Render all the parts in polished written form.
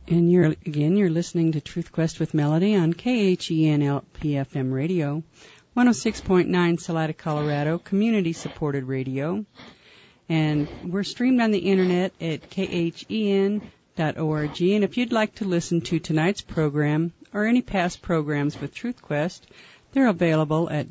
And you're listening to Truth Quest with Melody on KHEN-LP-FM radio, 106.9 Salida, Colorado, community-supported radio. And we're streamed on the internet at khen.org. And if you'd like to listen to tonight's program or any past programs with Truth Quest, they're available at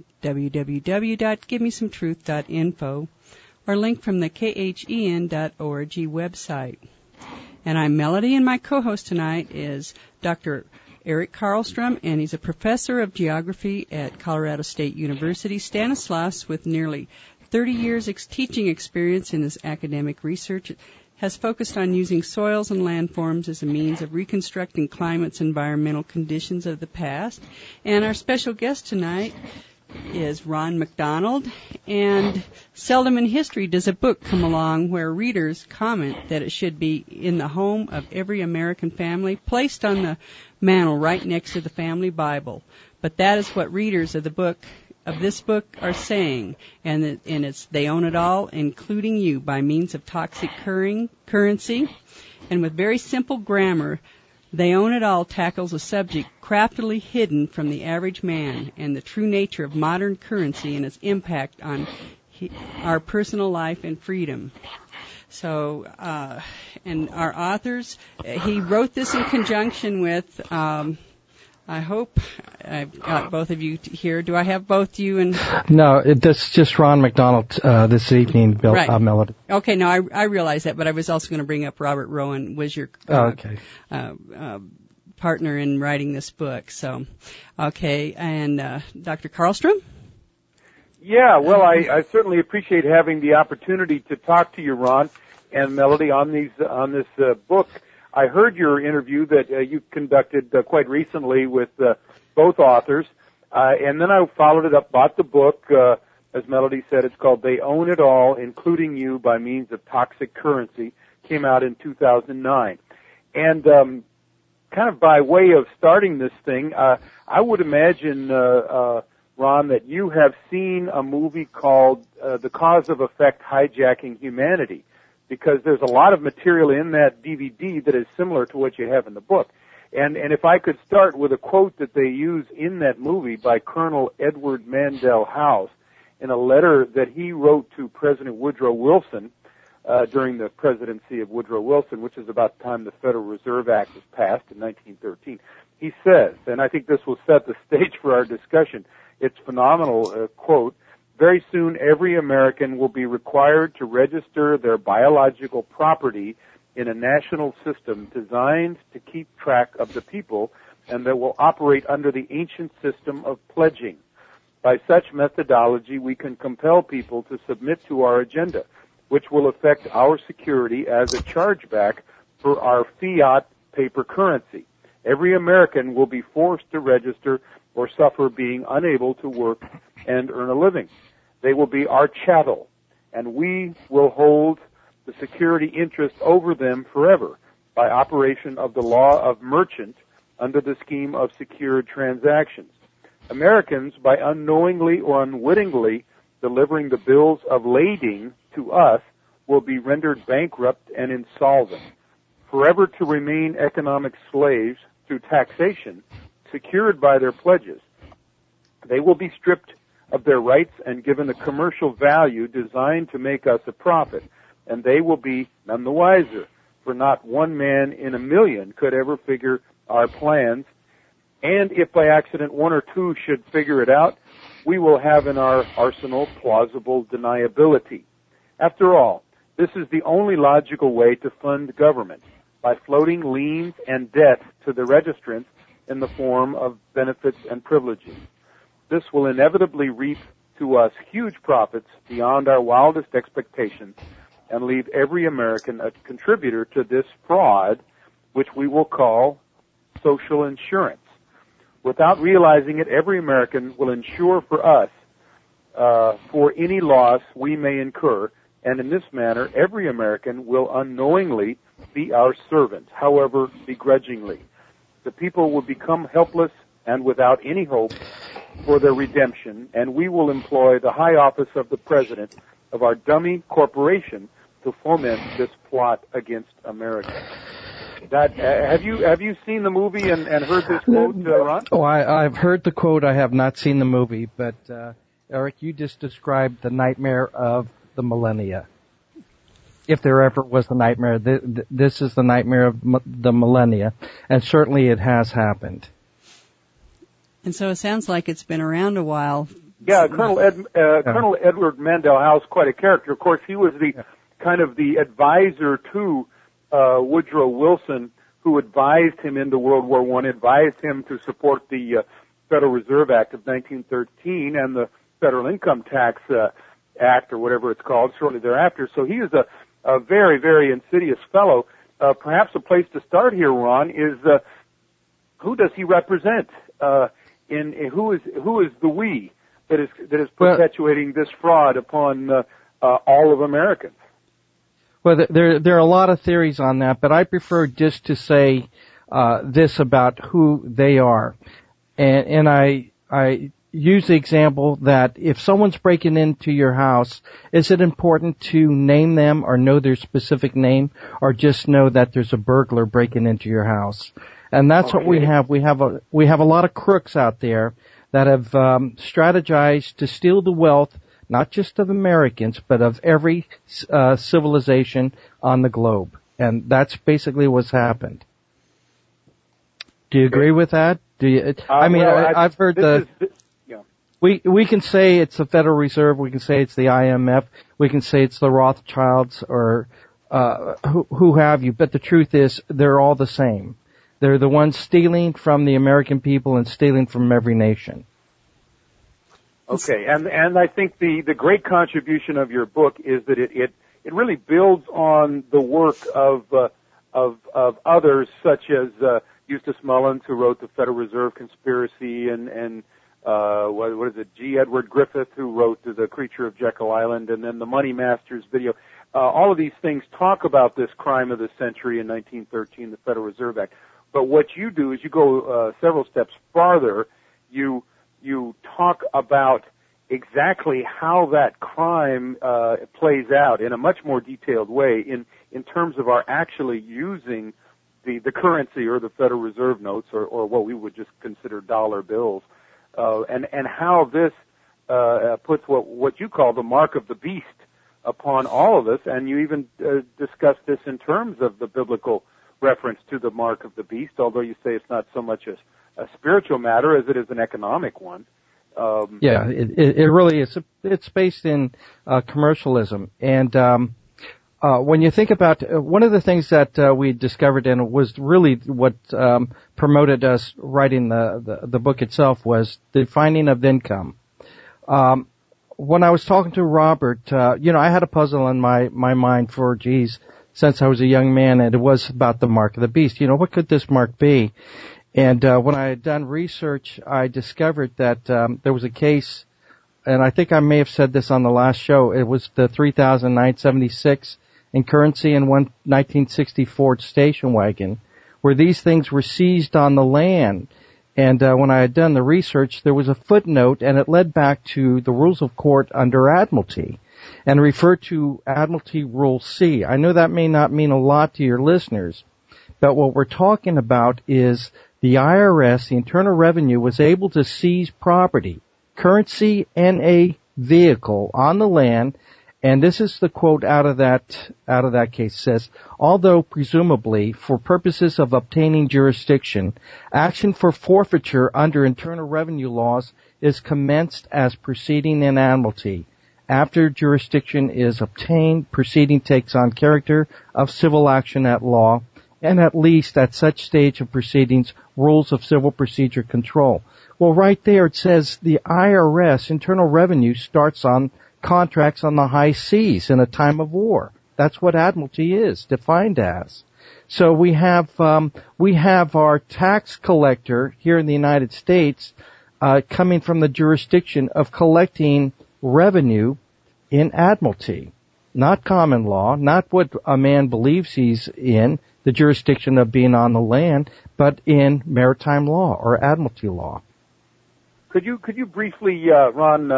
www.givemesometruth.info or link from the khen.org website. And I'm Melody, and my co-host tonight is Dr. Eric Karlstrom, and he's a professor of geography at Colorado State University. Stanislaus, with nearly 30 years teaching experience in his academic research, has focused on using soils and landforms as a means of reconstructing climates and environmental conditions of the past. And our special guest tonight is Ron McDonald, and seldom in history does a book come along where readers comment that it should be in the home of every American family, placed on the mantle right next to the family Bible. But that is what readers of this book are saying, and it's They Own It All, including you, by means of toxic currency. And with very simple grammar, They Own It All tackles a subject craftily hidden from the average man and the true nature of modern currency and its impact on our personal life and freedom. So, and our authors, he wrote this in conjunction with, I hope I've got both of you here. Do I have both you and... No, that's just Ron McDonald this evening, right. Melody. Okay, no, I realize that, but I was also going to bring up Robert Rowan, was your partner in writing this book. So, okay, and Dr. Karlstrom? Yeah, well, I certainly appreciate having the opportunity to talk to you, Ron and Melody, on this book. I heard your interview that you conducted quite recently with both authors, and then I followed it up, bought the book. As Melody said, it's called They Own It All, Including You, by Means of Toxic Currency. Came out in 2009. And kind of by way of starting this thing, I would imagine, Ron, that you have seen a movie called The Cause of Effect Hijacking Humanity, because there's a lot of material in that DVD that is similar to what you have in the book. And if I could start with a quote that they use in that movie by Colonel Edward Mandell House in a letter that he wrote to President Woodrow Wilson during the presidency of Woodrow Wilson, which is about the time the Federal Reserve Act was passed in 1913. He says, and I think this will set the stage for our discussion, it's phenomenal, quote, "Very soon every American will be required to register their biological property in a national system designed to keep track of the people and that will operate under the ancient system of pledging. By such methodology, we can compel people to submit to our agenda, which will affect our security as a chargeback for our fiat paper currency. Every American will be forced to register or suffer being unable to work and earn a living. They will be our chattel, and we will hold the security interest over them forever by operation of the law of merchant under the scheme of secured transactions. Americans, by unknowingly or unwittingly delivering the bills of lading to us, will be rendered bankrupt and insolvent, forever to remain economic slaves through taxation, secured by their pledges. They will be stripped of their rights and given a commercial value designed to make us a profit, and they will be none the wiser, for not one man in a million could ever figure our plans, and if by accident one or two should figure it out, we will have in our arsenal plausible deniability. After all, this is the only logical way to fund government, by floating liens and debt to the registrants in the form of benefits and privileges. This will inevitably reap to us huge profits beyond our wildest expectations and leave every American a contributor to this fraud, which we will call social insurance. Without realizing it, every American will insure for us for any loss we may incur, and in this manner, every American will unknowingly be our servant, however begrudgingly. The people will become helpless and without any hope for their redemption, and we will employ the high office of the president of our dummy corporation to foment this plot against America. That have you seen the movie and heard this quote, Ron? Oh, I've heard the quote. I have not seen the movie, but Eric, you just described the nightmare of the millennia. If there ever was a nightmare, this is the nightmare of the millennia, and certainly it has happened. And so it sounds like it's been around a while. Yeah, Colonel Edward Mandell House, quite a character. Of course, he was the advisor to Woodrow Wilson, who advised him into World War I, advised him to support the Federal Reserve Act of 1913 and the Federal Income Tax Act, or whatever it's called, shortly thereafter. So he is a very, very insidious fellow. Perhaps a place to start here, Ron, is who does he represent? Who is the we that is perpetuating this fraud upon all of Americans? Well, there are a lot of theories on that, but I prefer just to say this about who they are, and I use the example that if someone's breaking into your house, is it important to name them or know their specific name, or just know that there's a burglar breaking into your house? And that's what we have. We have a lot of crooks out there that have strategized to steal the wealth, not just of Americans, but of every civilization on the globe. And that's basically what's happened. Do you agree with that? Do you? I've heard we can say it's the Federal Reserve, we can say it's the IMF, we can say it's the Rothschilds or who have you, but the truth is they're all the same. They're the ones stealing from the American people and stealing from every nation. Okay, and I think the great contribution of your book is that it really builds on the work of others, such as Eustace Mullins, who wrote the Federal Reserve Conspiracy, and what is it, G. Edward Griffith, who wrote The Creature of Jekyll Island, and then the Money Masters video. All of these things talk about this crime of the century in 1913, the Federal Reserve Act. But what you do is you go several steps farther. You talk about exactly how that crime plays out in a much more detailed way in terms of our actually using the currency or the Federal Reserve notes or what we would just consider dollar bills, and how this puts what you call the mark of the beast upon all of us. And you even discuss this in terms of the biblical reference to the mark of the beast, although you say it's not so much a spiritual matter as it is an economic one. It really is. It's based in commercialism. And when you think about one of the things that we discovered, and it was really what promoted us writing the book itself, was the finding of income. When I was talking to Robert, I had a puzzle in my mind for, since I was a young man, and it was about the mark of the beast. What could this mark be? And when I had done research, I discovered that there was a case, and I think I may have said this on the last show. It was the 3,976 in currency and 1960 Ford station wagon, where these things were seized on the land. And when I had done the research, there was a footnote, and it led back to the rules of court under Admiralty, and referred to Admiralty Rule C. I know that may not mean a lot to your listeners, but what we're talking about is the IRS, the Internal Revenue, was able to seize property, currency, and a vehicle on the land. And this is the quote out of that case. It says, although presumably for purposes of obtaining jurisdiction, action for forfeiture under Internal Revenue laws is commenced as proceeding in Admiralty. After jurisdiction is obtained, proceeding takes on character of civil action at law, and at least at such stage of proceedings, rules of civil procedure control. Well, right there it says the IRS, Internal Revenue, starts on contracts on the high seas in a time of war. That's what Admiralty is defined as. So we have our tax collector here in the United States coming from the jurisdiction of collecting revenue in Admiralty, not common law, not what a man believes he's in, the jurisdiction of being on the land, but in maritime law or Admiralty law. Could you briefly, Ron,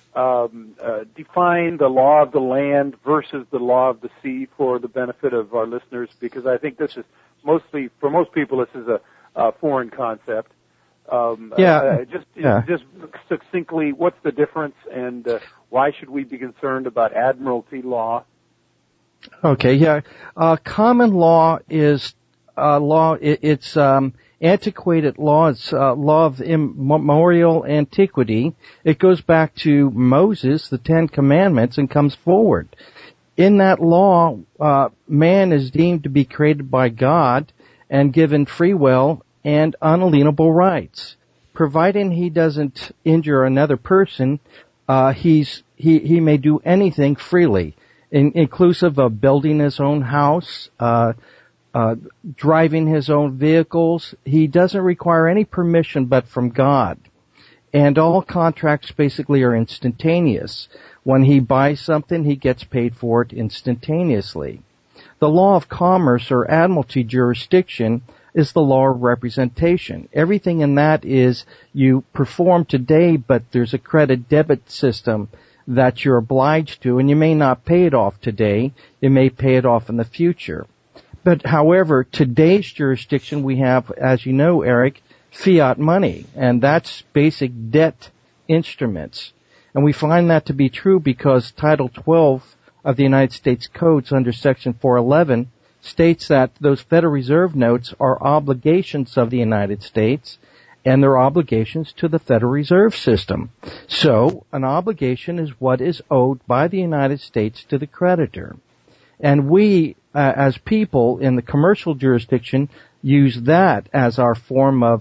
define the law of the land versus the law of the sea for the benefit of our listeners? Because I think this is for most people, this is a foreign concept. Just succinctly, what's the difference, and why should we be concerned about admiralty law? Okay, yeah. Common law is law. It's antiquated law. It's law of immemorial antiquity. It goes back to Moses, the Ten Commandments, and comes forward. In that law, man is deemed to be created by God and given free will and unalienable rights. Providing he doesn't injure another person, he may do anything freely, inclusive of building his own house, driving his own vehicles. He doesn't require any permission but from God. And all contracts basically are instantaneous. When he buys something, he gets paid for it instantaneously. The law of commerce or admiralty jurisdiction is the law of representation. Everything in that is you perform today, but there's a credit debit system that you're obliged to, and you may not pay it off today. You may pay it off in the future. But however, today's jurisdiction we have, as you know, Eric, fiat money, and that's basic debt instruments. And we find that to be true because Title 12 of the United States Codes under Section 411 states that those Federal Reserve notes are obligations of the United States, and they're obligations to the Federal Reserve System. So an obligation is what is owed by the United States to the creditor. And we, as people in the commercial jurisdiction, use that as our form of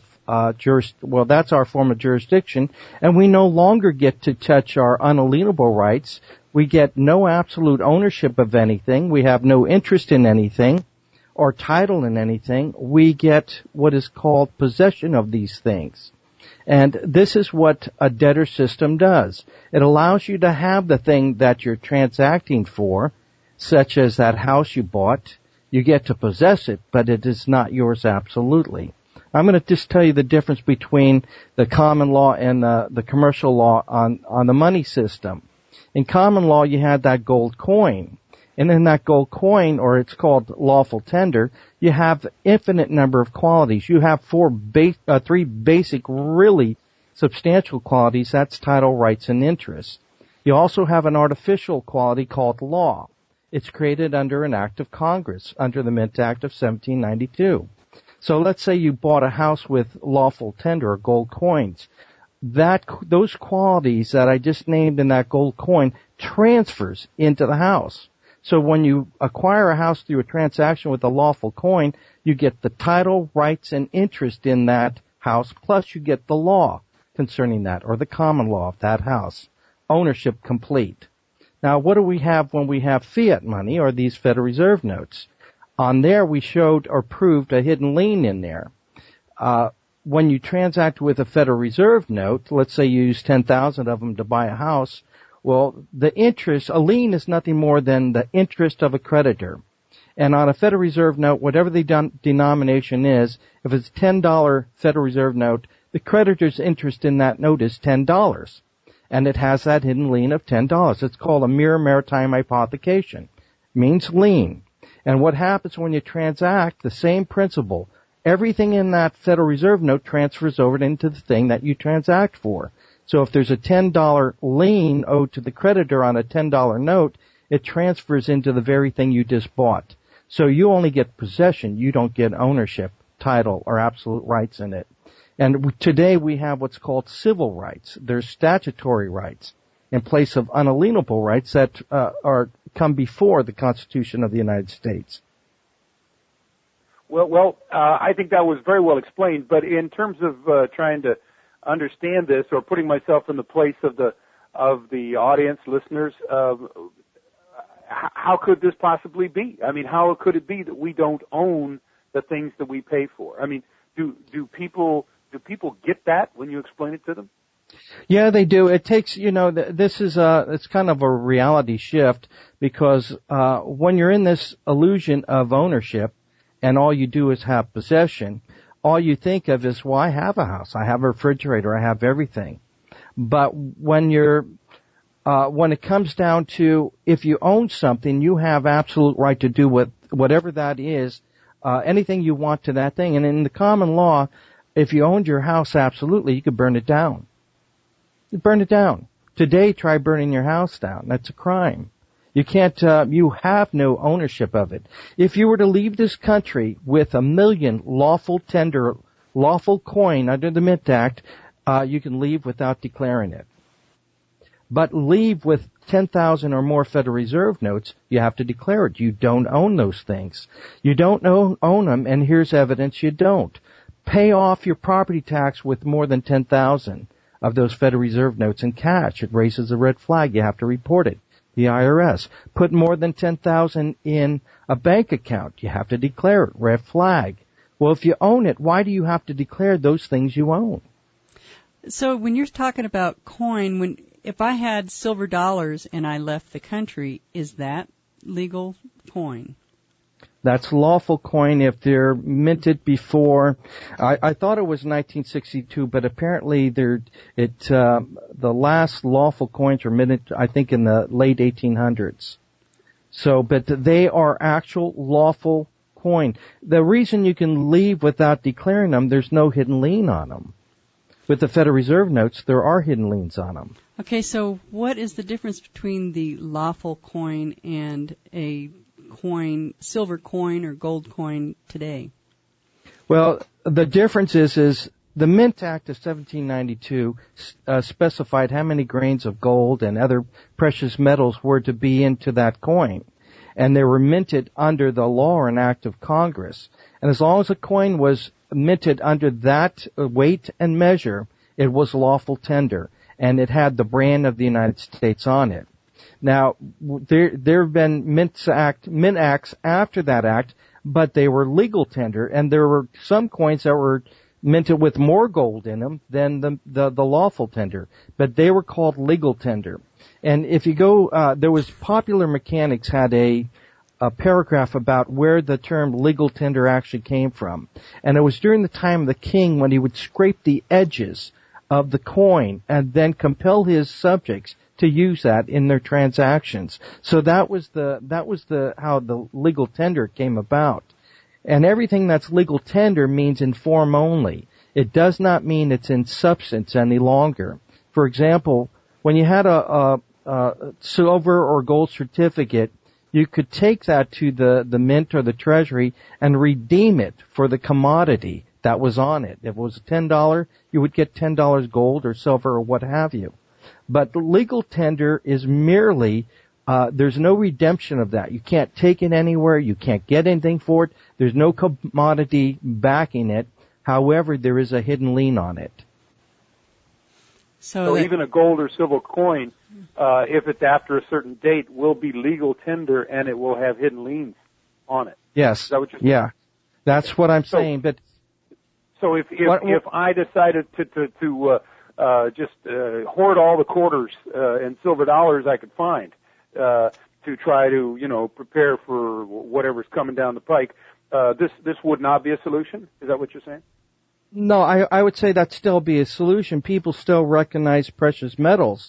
that's our form of jurisdiction, and we no longer get to touch our unalienable rights. We get no absolute ownership of anything. We have no interest in anything or title in anything. We get what is called possession of these things. And this is what a debtor system does. It allows you to have the thing that you're transacting for, such as that house you bought. You get to possess it, but it is not yours absolutely. I'm going to just tell you the difference between the common law and the commercial law on the money system. In common law, you had that gold coin. And in that gold coin, or it's called lawful tender, you have infinite number of qualities. You have three basic, really substantial qualities. That's title, rights, and interest. You also have an artificial quality called law. It's created under an act of Congress, under the Mint Act of 1792. So let's say you bought a house with lawful tender or gold coins. Those qualities that I just named in that gold coin transfers into the house. So when you acquire a house through a transaction with a lawful coin, you get the title, rights, and interest in that house, plus you get the law concerning that, or the common law of that house. Ownership complete. Now, what do we have when we have fiat money, or these Federal Reserve notes? On there, we showed or proved a hidden lien in there. When you transact with a Federal Reserve note, let's say you use 10,000 of them to buy a house, well, the interest, a lien is nothing more than the interest of a creditor. And on a Federal Reserve note, whatever the denomination is, if it's a $10 Federal Reserve note, the creditor's interest in that note is $10. And it has that hidden lien of $10. It's called a mere maritime hypothecation. It means lien. And what happens when you transact, the same principle. Everything in that Federal Reserve note transfers over into the thing that you transact for. So if there's a $10 lien owed to the creditor on a $10 note, it transfers into the very thing you just bought. So you only get possession. You don't get ownership, title, or absolute rights in it. And today we have what's called civil rights. There's statutory rights in place of unalienable rights that come before the Constitution of the United States. Well, I think that was very well explained. But in terms of trying to understand this, or putting myself in the place of the audience, listeners, how could this possibly be? I mean, how could it be that we don't own the things that we pay for? I mean, do people get that when you explain it to them? Yeah, they do. It takes, this is it's kind of a reality shift, because when you're in this illusion of ownership and all you do is have possession, all you think of is, well, I have a house, I have a refrigerator, I have everything. But when it comes down to, if you own something, you have absolute right to do whatever that is anything you want to that thing. And in the common law, if you owned your house, absolutely, you could burn it down. You burn it down. Today, try burning your house down. That's a crime. You can't, you have no ownership of it. If you were to leave this country with 1 million lawful coin under the Mint Act, you can leave without declaring it. But leave with 10,000 or more Federal Reserve notes, you have to declare it. You don't own those things. You don't own them, and here's evidence you don't. Pay off your property tax with more than 10,000 of those Federal Reserve notes in cash. It raises a red flag. You have to report it. The IRS. Put more than 10,000 in a bank account. You have to declare it. Red flag. Well, if you own it, why do you have to declare those things you own? So when you're talking about coin, if I had silver dollars and I left the country, is that legal coin? That's lawful coin if they're minted before. I thought it was 1962, but apparently the last lawful coins were minted, I think, in the late 1800s. So, but they are actual lawful coin. The reason you can leave without declaring them, there's no hidden lien on them. With the Federal Reserve notes, there are hidden liens on them. Okay, so what is the difference between the lawful coin and a coin, silver coin or gold coin today? Well, the difference is the Mint Act of 1792 specified how many grains of gold and other precious metals were to be into that coin. And they were minted under the law or an act of Congress. And as long as a coin was minted under that weight and measure, it was lawful tender. And it had the brand of the United States on it. Now, there have been mint acts after that act, but they were legal tender, and there were some coins that were minted with more gold in them than the lawful tender, but they were called legal tender. And if you go, there was Popular Mechanics had a paragraph about where the term legal tender actually came from. And it was during the time of the king when he would scrape the edges of the coin and then compel his subjects to use that in their transactions. So that was how the legal tender came about. And everything that's legal tender means in form only. It does not mean it's in substance any longer. For example, when you had a silver or gold certificate, you could take that to the mint or the treasury and redeem it for the commodity that was on it. If it was $10, you would get $10 gold or silver or what have you. But the legal tender is merely, there's no redemption of that. You can't take it anywhere. You can't get anything for it. There's no commodity backing it. However, there is a hidden lien on it. So even a gold or silver coin, if it's after a certain date, will be legal tender and it will have hidden liens on it. Yes. Is that what you're saying? Yeah. That's what I'm saying. But so if I decided to just hoard all the quarters and silver dollars I could find to try to prepare for whatever's coming down the pike, this would not be a solution. Is that what you're saying? No, I would say that'd still be a solution. People still recognize precious metals.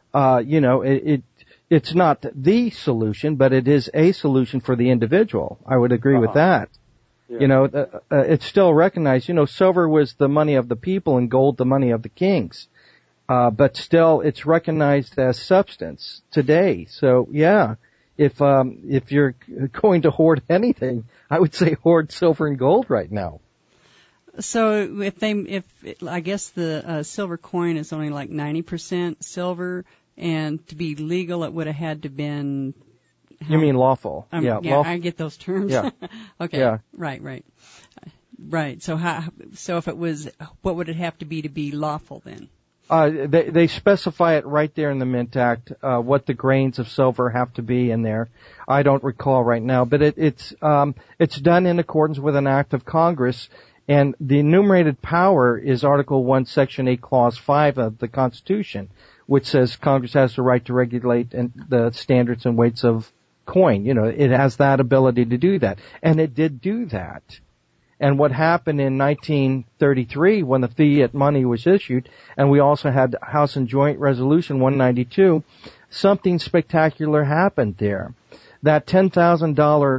It's not the solution, but it is a solution for the individual. I would agree with that. Yeah. It's still recognized. Silver was the money of the people and gold the money of the kings. But still, it's recognized as substance today. So, yeah, if you're going to hoard anything, I would say hoard silver and gold right now. So I guess the silver coin is only like 90% silver, and to be legal, it would have had to been. You mean lawful? Yeah, lawful. I get those terms. Yeah. Okay. Yeah. Right. So if it was, what would it have to be lawful then? They specify it right there in the Mint Act, what the grains of silver have to be in there. I don't recall right now, but it's done in accordance with an act of Congress. And the enumerated power is Article 1, Section 8, Clause 5 of the Constitution, which says Congress has the right to regulate the standards and weights of coin. It has that ability to do that. And it did do that. And what happened in 1933 when the fiat money was issued, and we also had House and Joint Resolution 192, something spectacular happened there. That $10,000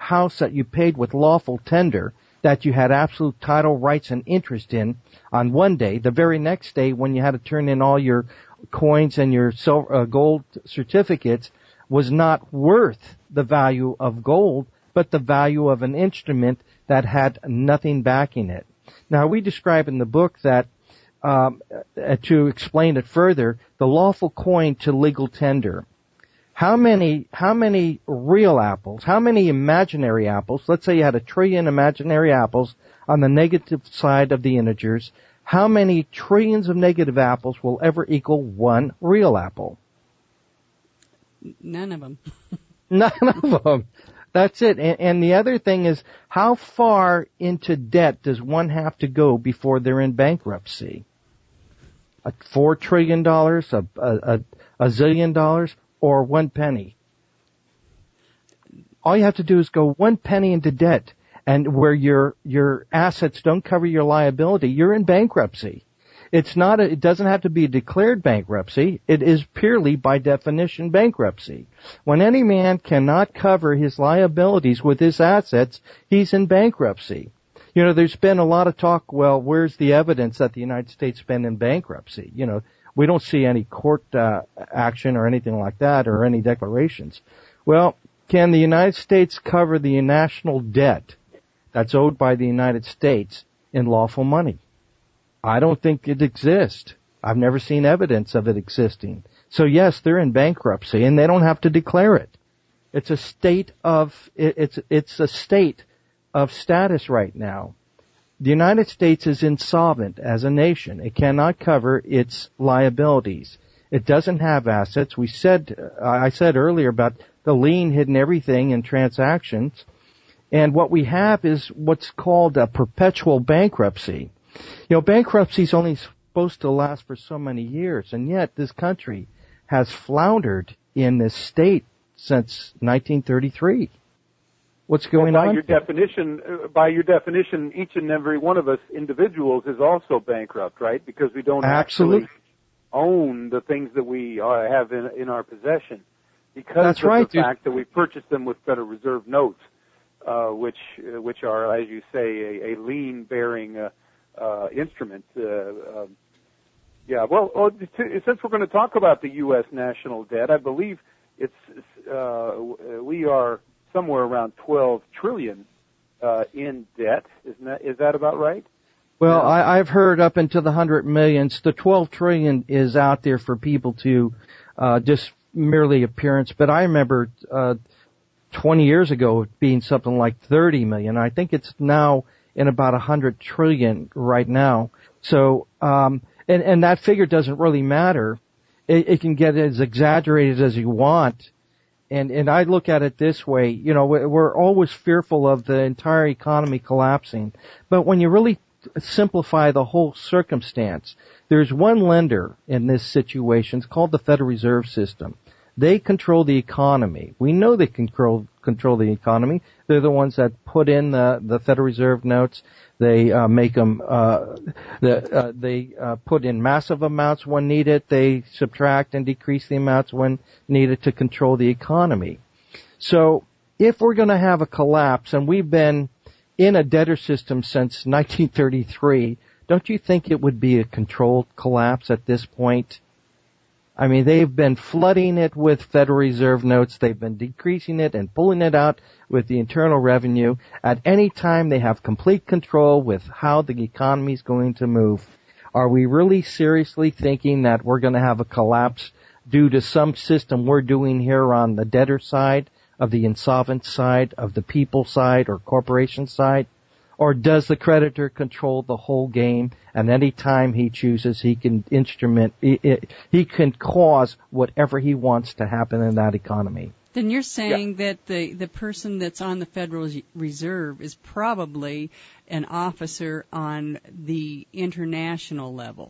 house that you paid with lawful tender, that you had absolute title rights and interest in on one day, the very next day when you had to turn in all your coins and your gold certificates, was not worth the value of gold, but the value of an instrument that had nothing backing it. Now, we describe in the book that, to explain it further, the lawful coin to legal tender. How many real apples, how many imaginary apples, let's say you had 1 trillion imaginary apples on the negative side of the integers, how many trillions of negative apples will ever equal 1 real apple? None of them. None of them. That's it. And the other thing is, how far into debt does one have to go before they're in bankruptcy? $4 trillion, a zillion dollars, or 1 penny? All you have to do is go 1 penny into debt, and where your assets don't cover your liability, you're in bankruptcy. It doesn't have to be a declared bankruptcy. It is purely, by definition, bankruptcy. When any man cannot cover his liabilities with his assets, he's in bankruptcy. You know, there's been a lot of talk, well, where's the evidence that the United States has been in bankruptcy? You know, we don't see any court action or anything like that, or any declarations. Well, can the United States cover the national debt that's owed by the United States in lawful money? I don't think it exists. I've never seen evidence of it existing. So yes, they're in bankruptcy, and they don't have to declare it. It's a state of status right now. The United States is insolvent as a nation. It cannot cover its liabilities. It doesn't have assets. I said earlier about the lien hidden everything in transactions. And what we have is what's called a perpetual bankruptcy. You know, bankruptcy is only supposed to last for so many years, and yet this country has floundered in this state since 1933. What's going on? By your definition, each and every one of us individuals is also bankrupt, right? Because we don't actually own the things that we have in our possession, because of the fact that we purchased them with Federal Reserve notes, which are, as you say, a lien-bearing instrument. Well, since we're going to talk about the U.S. national debt, I believe we are somewhere around 12 trillion in debt. Is that about right? Well, I've heard up into the 100 millions. The 12 trillion is out there for people to just merely appearance. But I remember 20 years ago it being something like 30 million. I think it's now in about 100 trillion right now. So, and that figure doesn't really matter. It can get as exaggerated as you want. And I look at it this way, you know, we're always fearful of the entire economy collapsing. But when you really simplify the whole circumstance, there's one lender in this situation. It's called the Federal Reserve System. They control the economy. We know they control the economy. They're the ones that put in the Federal Reserve notes. They make them. They put in massive amounts when needed. They subtract and decrease the amounts when needed to control the economy. So, if we're going to have a collapse, and we've been in a debtor system since 1933, don't you think it would be a controlled collapse at this point? I mean, they've been flooding it with Federal Reserve notes. They've been decreasing it and pulling it out with the Internal Revenue. At any time, they have complete control with how the economy is going to move. Are we really seriously thinking that we're going to have a collapse due to some system we're doing here on the debtor side, of the insolvent side, of the people side, or corporation side? Or does the creditor control the whole game, and any time he chooses, he can he can cause whatever he wants to happen in that economy? Then you're saying that the person that's on the Federal Reserve is probably an officer on the international level.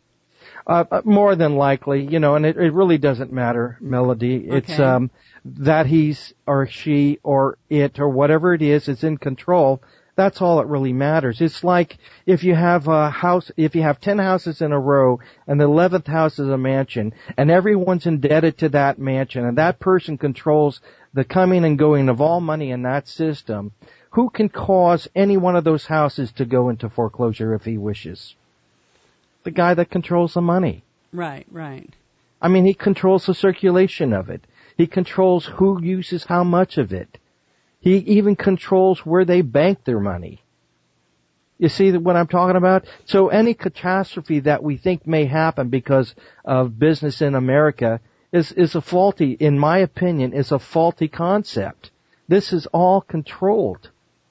More than likely, you know, and it really doesn't matter, Melody. Okay. It's that he's or she or it or whatever it is in control. That's all that really matters. It's like if you have 10 houses in a row and the 11th house is a mansion and everyone's indebted to that mansion and that person controls the coming and going of all money in that system, who can cause any one of those houses to go into foreclosure if he wishes? The guy that controls the money. Right, right. I mean, he controls the circulation of it. He controls who uses how much of it. He even controls where they bank their money. You see what I'm talking about? So any catastrophe that we think may happen because of business in America is a faulty, in my opinion, is a faulty concept. This is all controlled.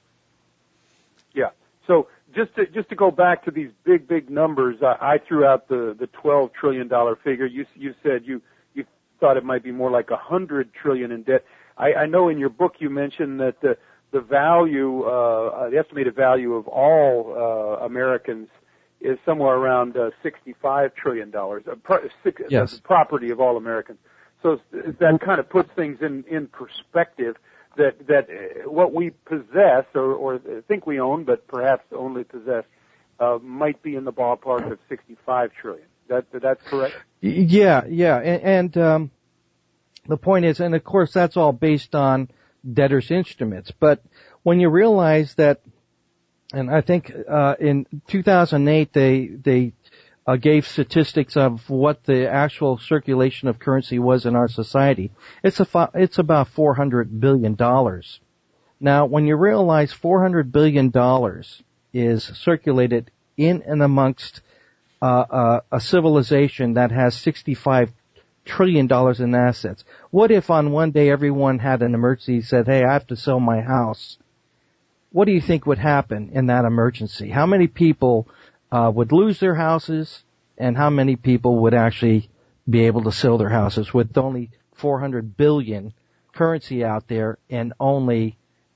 Yeah. So just to go back to these big numbers, I threw out the $12 trillion figure. You said you thought it might be more like $100 trillion in debt. I know in your book you mentioned that the value, the estimated value of all Americans is somewhere around $65 trillion. Yes. The property of all Americans. So that kind of puts things in perspective. That what we possess or think we own, but perhaps only possess, might be in the ballpark of $65 trillion. That's correct? Yeah. And the point is, and of course that's all based on debtors' instruments. But when you realize that, and I think in 2008 they gave statistics of what the actual circulation of currency was in our society. It's about $400 billion. Now, when you realize $400 billion is circulated in and amongst a civilization that has $65 trillion in assets, what if on one day everyone had an emergency and said, hey, I have to sell my house? What do you think would happen in that emergency? How many people would lose their houses, and how many people would actually be able to sell their houses with only 400 billion currency out there and only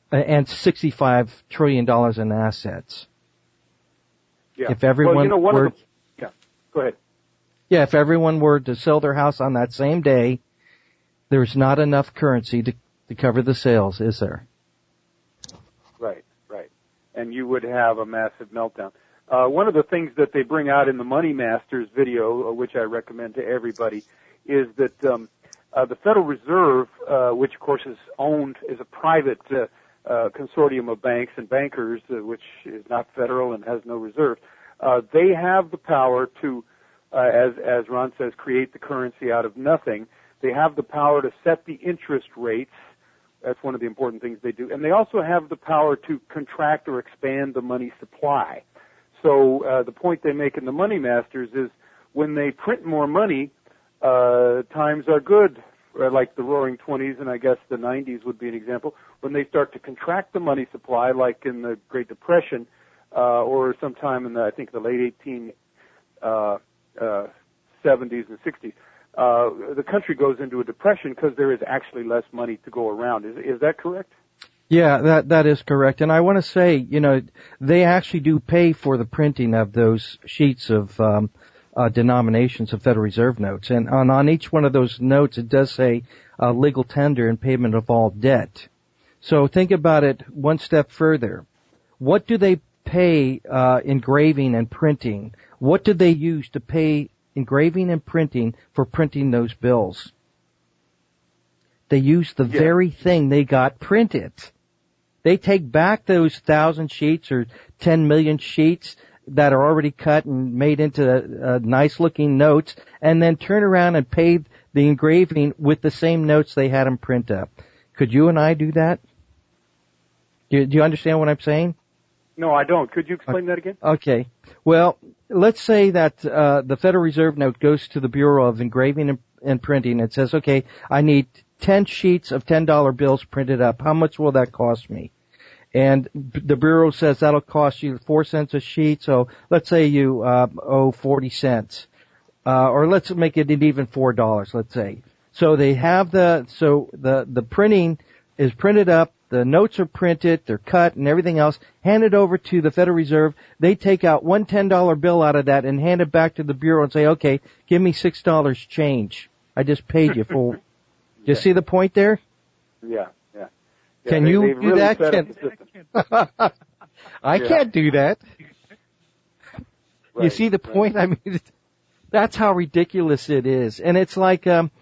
$65 trillion in assets? Yeah. If everyone yeah. Go ahead. Yeah, if everyone were to sell their house on that same day, there's not enough currency to cover the sales, is there? Right. And you would have a massive meltdown. One of the things that they bring out in the Money Masters video, which I recommend to everybody, is that the Federal Reserve, which of course is a private consortium of banks and bankers, which is not federal and has no reserve, they have the power to, as Ron says, create the currency out of nothing. They have the power to set the interest rates. That's one of the important things they do. And they also have the power to contract or expand the money supply. So the point they make in the Money Masters is when they print more money, times are good, like the Roaring 20s, and I guess the 90s would be an example. When they start to contract the money supply, like in the Great Depression, or sometime in the late 1870s and 60s, the country goes into a depression because there is actually less money to go around. Is that correct? Yeah, that is correct. And I want to say, they actually do pay for the printing of those sheets of denominations of Federal Reserve notes. And on each one of those notes, it does say legal tender and payment of all debt. So think about it one step further. What do they pay engraving and printing? What do they use to pay engraving and printing for printing those bills? They use the very thing they got printed. They take back those 1,000 sheets or 10 million sheets that are already cut and made into nice looking notes, and then turn around and pay the engraving with the same notes they had them print up. Could you and I do that? Do you understand what I'm saying? No, I don't. Could you explain that again? Okay. Well, let's say that the Federal Reserve note goes to the Bureau of Engraving and Printing and says, okay, I need 10 sheets of $10 bills printed up. How much will that cost me? And the Bureau says that'll cost you 4 cents a sheet, so let's say you owe 40 cents. Or let's make it even $4, let's say. So they have the printing is printed up, the notes are printed, they're cut and everything else, handed over to the Federal Reserve. They take out one $10 bill out of that and hand it back to the Bureau and say, okay, give me $6 change. I just paid you for. Do you see the point there? Yeah. Can you do really that? I can't do that. Right, you see the point? I mean, That's how ridiculous it is. And it's like,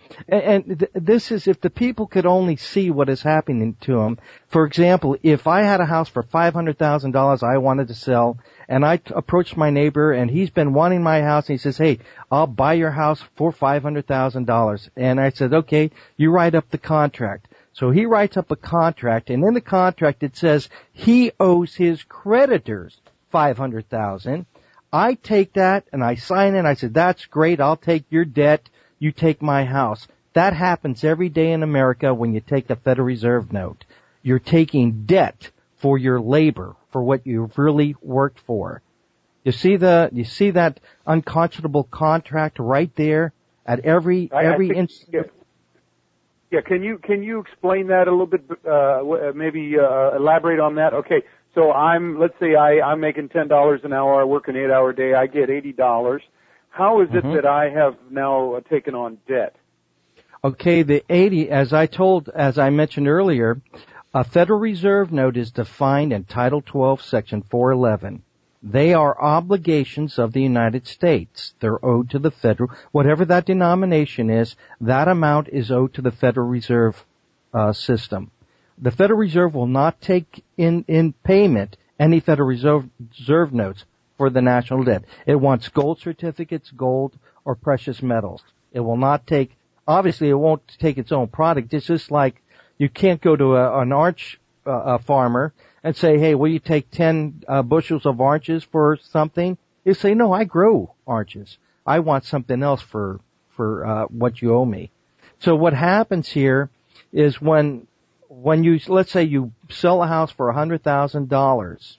this is, if the people could only see what is happening to them. For example, if I had a house for $500,000 I wanted to sell, and I approached my neighbor, and he's been wanting my house, and he says, hey, I'll buy your house for $500,000. And I said, okay, you write up the contract. So he writes up a contract, and in the contract it says he owes his creditors $500,000. I take that and I sign it. I said, that's great. I'll take your debt. You take my house. That happens every day in America when you take a Federal Reserve note. You're taking debt for your labor, for what you've really worked for. You see that unconscionable contract right there at every instance. Yeah, can you explain that a little bit? Maybe elaborate on that. Okay. So let's say I'm making $10 an hour, I work an 8-hour day, I get $80. How is it that I have now taken on debt? Okay, the 80, as I mentioned earlier, a Federal Reserve note is defined in Title 12, Section 411. They are obligations of the United States. They're owed to the federal, whatever that denomination is, that amount is owed to the Federal Reserve system. The Federal Reserve will not take in payment any Federal Reserve notes for the national debt. It wants gold certificates, gold, or precious metals. It will not take, obviously it won't take its own product. It's just like you can't go to an orange farmer and say, hey, will you take 10 bushels of oranges for something? You say, no, I grow oranges. I want something else for what you owe me. So what happens here is when you, let's say you sell a house for $100,000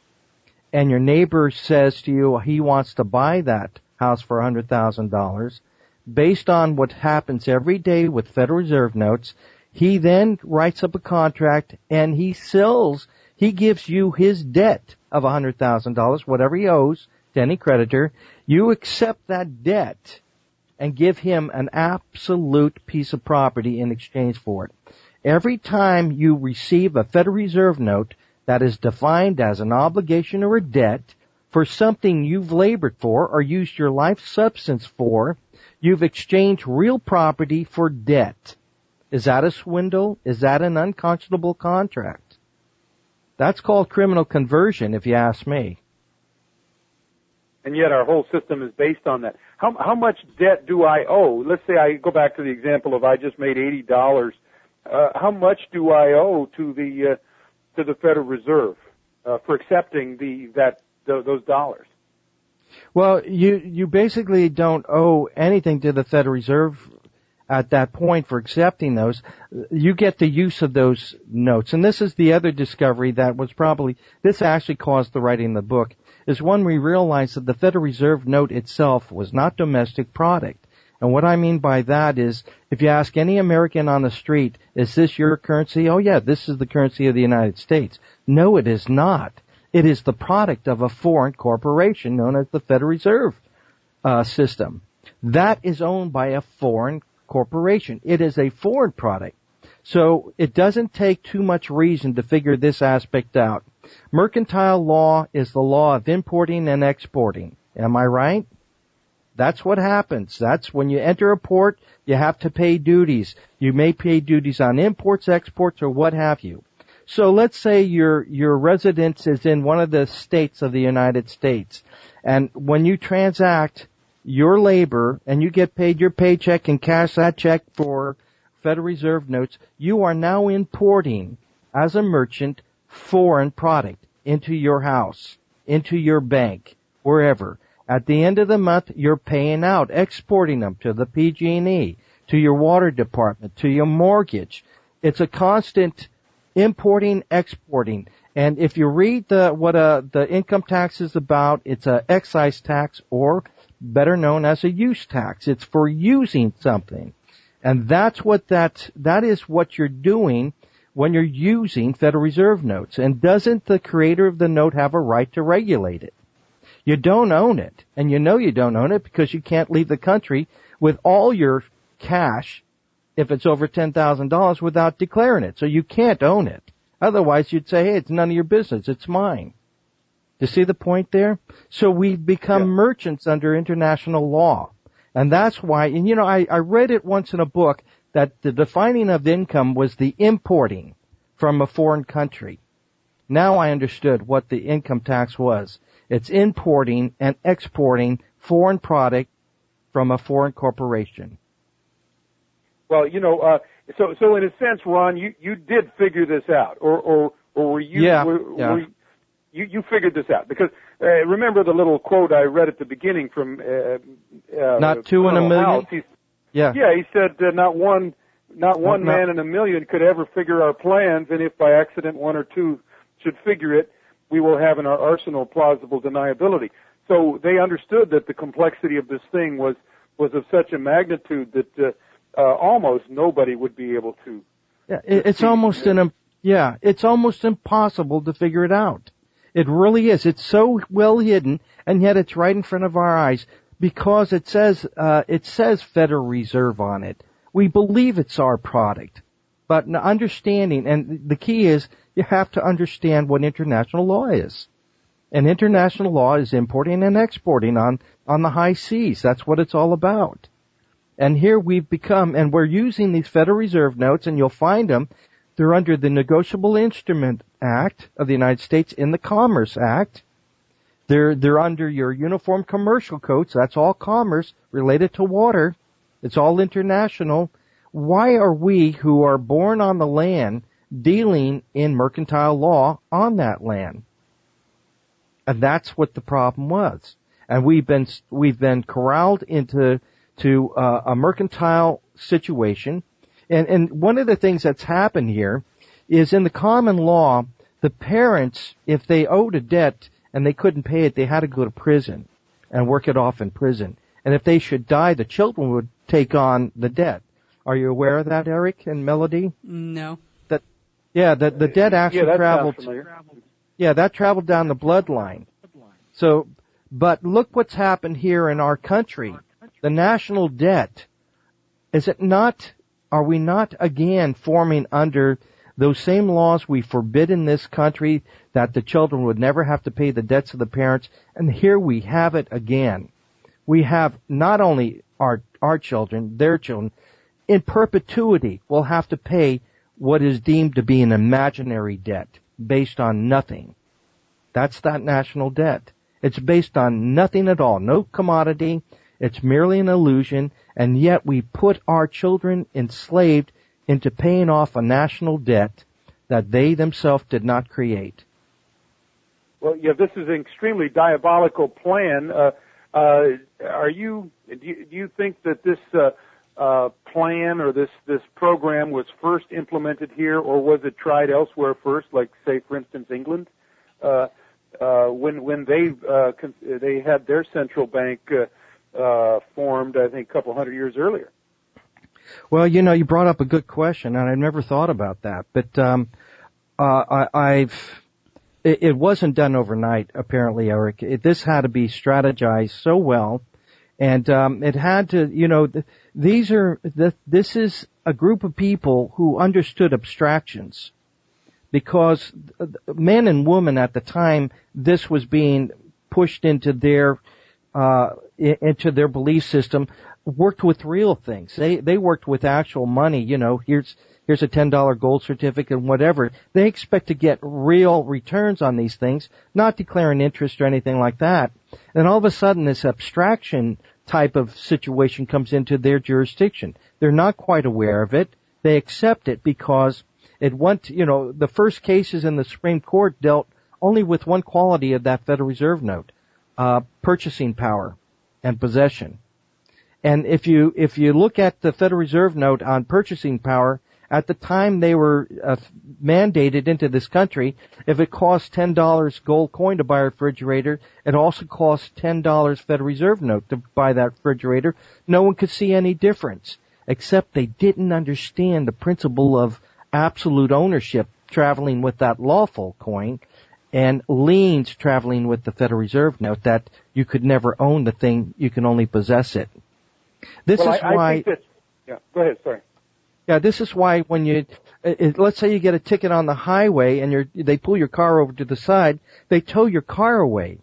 and your neighbor says to you he wants to buy that house for $100,000, based on what happens every day with Federal Reserve notes, he then writes up a contract and he gives you his debt of $100,000, whatever he owes to any creditor. You accept that debt and give him an absolute piece of property in exchange for it. Every time you receive a Federal Reserve note that is defined as an obligation or a debt for something you've labored for or used your life substance for, you've exchanged real property for debt. Is that a swindle? Is that an unconscionable contract? That's called criminal conversion, if you ask me. And yet our whole system is based on that. How much debt do I owe? Let's say I go back to the example of I just made $80. How much do I owe to the Federal Reserve for accepting those dollars? Well, you basically don't owe anything to the Federal Reserve at that point for accepting those. You get the use of those notes. And this is the other discovery that was this actually caused the writing of the book, is when we realized that the Federal Reserve note itself was not domestic product. And what I mean by that is, if you ask any American on the street, is this your currency? Oh yeah, this is the currency of the United States. No, it is not. It is the product of a foreign corporation known as the Federal Reserve system. That is owned by a foreign corporation. It is a foreign product. So it doesn't take too much reason to figure this aspect out. Mercantile law is the law of importing and exporting. Am I right? That's what happens. That's when you enter a port, you have to pay duties. You may pay duties on imports, exports, or what have you. So let's say your residence is in one of the states of the United States. And when you transact your labor and you get paid your paycheck and cash that check for Federal Reserve notes, you are now importing, as a merchant, foreign product into your house, into your bank, wherever. At the end of the month, you're paying out, exporting them to the PG&E, to your water department, to your mortgage. It's a constant importing, exporting. And if you read what the income tax is about, it's an excise tax, or better known as a use tax. It's for using something. And that's that is what you're doing when you're using Federal Reserve notes. And doesn't the creator of the note have a right to regulate it? You don't own it. And you know you don't own it because you can't leave the country with all your cash if it's over $10,000 without declaring it. So you can't own it. Otherwise you'd say, hey, it's none of your business. It's mine. Do you see the point there? So we become merchants under international law. And that's why, and you know, I read it once in a book that the defining of income was the importing from a foreign country. Now I understood what the income tax was. It's importing and exporting foreign product from a foreign corporation. Well, you know, so in a sense, Ron, you did figure this out, or were you? You figured this out because remember the little quote I read at the beginning from not two in a million. He said not one man in a million could ever figure our plans, and if by accident one or two should figure it, we will have in our arsenal plausible deniability. So they understood that the complexity of this thing was of such a magnitude that almost nobody would be able to. Yeah, it's almost it's almost impossible to figure it out. It really is. It's so well hidden, and yet it's right in front of our eyes because it says Federal Reserve on it. We believe it's our product, but understanding, and the key is you have to understand what international law is. And international law is importing and exporting on the high seas. That's what it's all about. And here we've become, and we're using these Federal Reserve notes, and you'll find them. They're under the Negotiable Instrument Act of the United States in the Commerce Act. They're under your Uniform Commercial Codes. That's all commerce related to water. It's all international. Why are we, who are born on the land, dealing in mercantile law on that land? And that's what the problem was. And we've been corralled into a mercantile situation. And one of the things that's happened here is in the common law, the parents, if they owed a debt and they couldn't pay it, they had to go to prison and work it off in prison. And if they should die, the children would take on the debt. Are you aware of that, Eric and Melody? No. The debt actually traveled. Yeah, that traveled down the bloodline. So, but look what's happened here in our country. The national debt, are we not again forming under those same laws we forbid in this country that the children would never have to pay the debts of the parents? And here we have it again. We have not only our children, their children, in perpetuity will have to pay what is deemed to be an imaginary debt based on nothing. That's that national debt. It's based on nothing at all, no commodity. It's merely an illusion, and yet we put our children enslaved into paying off a national debt that they themselves did not create. Well, yeah, this is an extremely diabolical plan. Do you think that this plan or this program was first implemented here, or was it tried elsewhere first, like say, for instance, England, when they had their central bank formed, I think, a couple hundred years earlier? Well, you know, you brought up a good question, and I never thought about that. But it wasn't done overnight, apparently, Eric. This had to be strategized so well, and it had to, you know, this is a group of people who understood abstractions, because men and women at the time this was being pushed into their belief system, worked with real things. They worked with actual money. You know, here's a $10 gold certificate and whatever. They expect to get real returns on these things, not declaring interest or anything like that. And all of a sudden this abstraction type of situation comes into their jurisdiction. They're not quite aware of it. They accept it because the first cases in the Supreme Court dealt only with one quality of that Federal Reserve note, purchasing power and possession. And if you look at the Federal Reserve note on purchasing power, at the time they were mandated into this country, if it cost $10 gold coin to buy a refrigerator, it also cost $10 Federal Reserve note to buy that refrigerator. No one could see any difference, except they didn't understand the principle of absolute ownership traveling with that lawful coin, and liens traveling with the Federal Reserve note, that you could never own the thing, you can only possess it. This is why. Yeah, go ahead. Sorry. Yeah, this is why when let's say you get a ticket on the highway and they pull your car over to the side, they tow your car away.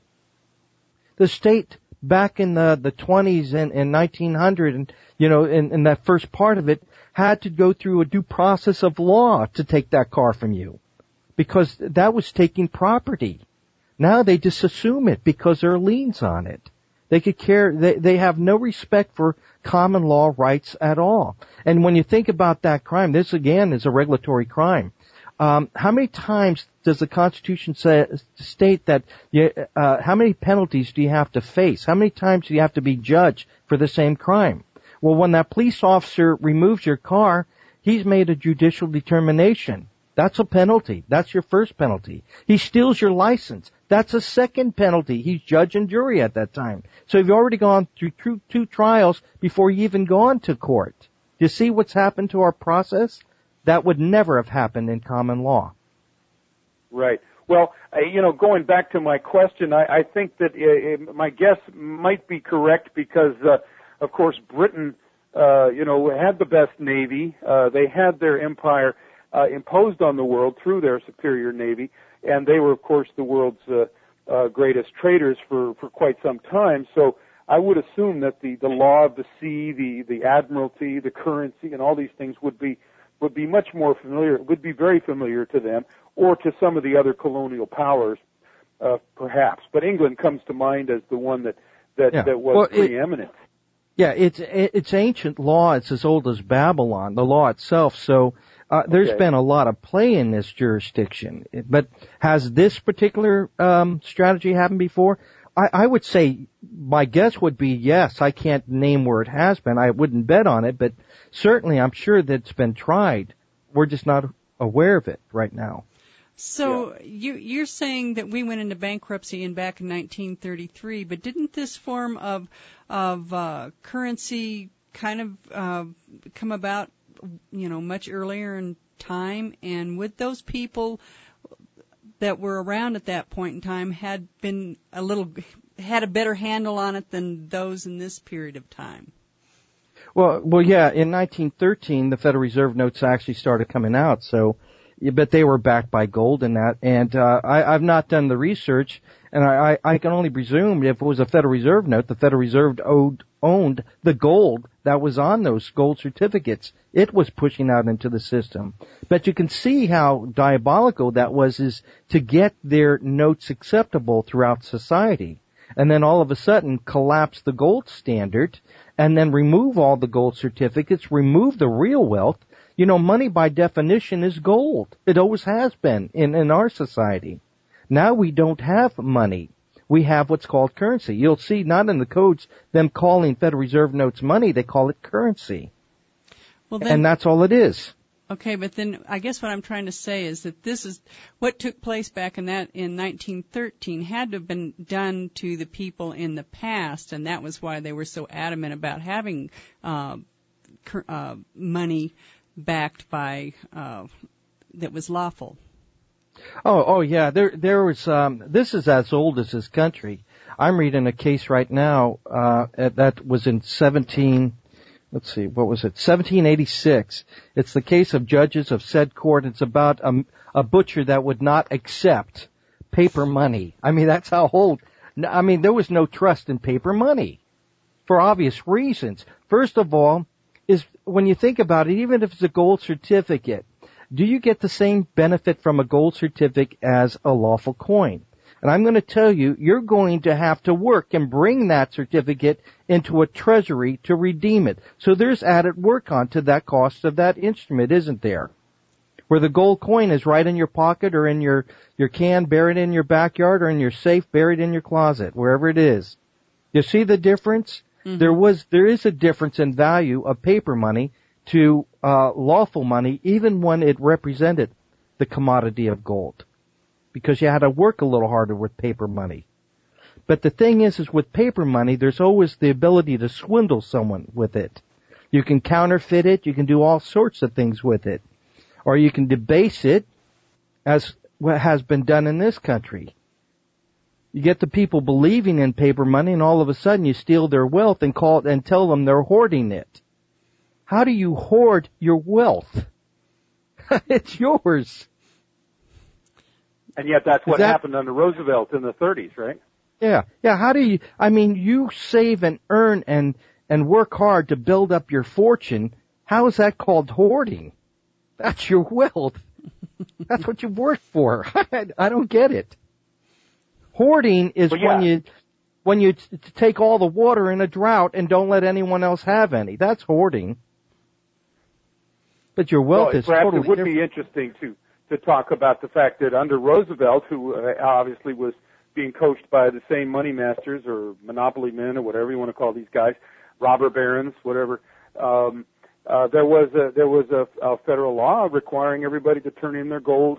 The state back in the 20s and 1900 and, in that first part of it had to go through a due process of law to take that car from you because that was taking property. Now they just assume it because there are liens on it. They have no respect for common law rights at all. And when you think about that crime, this again is a regulatory crime. How many times does the Constitution state that how many penalties do you have to face? How many times do you have to be judged for the same crime? Well, when that police officer removes your car, he's made a judicial determination. That's a penalty. That's your first penalty. He steals your license. That's a second penalty. He's judge and jury at that time. So you've already gone through two trials before you even gone to court. Do you see what's happened to our process? That would never have happened in common law. Right. Well, going back to my question, I think that my guess might be correct because, of course, Britain, had the best navy. They had their empire imposed on the world through their superior navy, and they were, of course, the world's greatest traders for quite some time. So I would assume that the law of the sea, the admiralty, the currency, and all these things would be much more familiar, would be very familiar to them, or to some of the other colonial powers, perhaps. But England comes to mind as the one that was preeminent. It's ancient law. It's as old as Babylon, the law itself. So there's been a lot of play in this jurisdiction. But has this particular strategy happened before? I would say my guess would be yes. I can't name where it has been. I wouldn't bet on it, but certainly I'm sure that it's been tried. We're just not aware of it right now. So you're saying that we went into bankruptcy back in 1933, but didn't this form of currency kind of come about, much earlier in time? And would those people that were around at that point in time had a better handle on it than those in this period of time? Well, yeah. In 1913, the Federal Reserve notes actually started coming out. So, but they were backed by gold in that. And I've not done the research, and I can only presume if it was a Federal Reserve note, the Federal Reserve owned the gold that was on those gold certificates. It was pushing out into the system. But you can see how diabolical that was, is to get their notes acceptable throughout society. And then all of a sudden collapse the gold standard and then remove all the gold certificates, remove the real wealth. Money by definition is gold. It always has been in our society. Now we don't have money. We have what's called currency. You'll see not in the codes them calling Federal Reserve notes money. They call it currency. And that's all it is. Okay, but then I guess what I'm trying to say is that this is what took place back in 1913 had to have been done to the people in the past, and that was why they were so adamant about having money backed by that was lawful. Oh yeah. There was this is as old as this country. I'm reading a case right now that was in 1786. It's the case of judges of said court. It's about a butcher that would not accept paper money. I mean, that's how old. I mean, there was no trust in paper money for obvious reasons. First of all, is when you think about it, even if it's a gold certificate, do you get the same benefit from a gold certificate as a lawful coin? And I'm going to tell you, you're going to have to work and bring that certificate into a treasury to redeem it. So there's added work onto that cost of that instrument, isn't there? Where the gold coin is right in your pocket or in your can buried in your backyard or in your safe buried in your closet, wherever it is. You see the difference? Mm-hmm. There is a difference in value of paper money to lawful money, even when it represented the commodity of gold, because you had to work a little harder with paper money. But the thing is with paper money, there's always the ability to swindle someone with it. You can counterfeit it, you can do all sorts of things with it, or you can debase it, as what has been done in this country. You get the people believing in paper money, and all of a sudden you steal their wealth and tell them they're hoarding it. How do you hoard your wealth? It's yours. And yet that's what happened under Roosevelt in the 30s, right? Yeah. How do you, you save and earn and work hard to build up your fortune. How is that called hoarding? That's your wealth. That's what you worked for. I don't get it. Hoarding is when you take all the water in a drought and don't let anyone else have any. That's hoarding. But your wealth is totally different. Perhaps it would be interesting to talk about the fact that under Roosevelt, who obviously was being coached by the same money masters or monopoly men or whatever you want to call these guys, robber barons, whatever, there was a federal law requiring everybody to turn in their gold,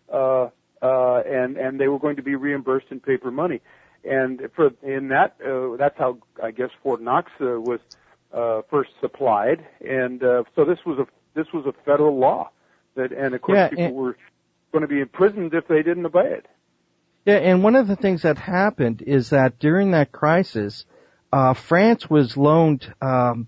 and they were going to be reimbursed in paper money. And that's how I guess Fort Knox was first supplied. And so this was a federal law and of course people were going to be imprisoned if they didn't obey it. Yeah, and one of the things that happened is that during that crisis, France was loaned, an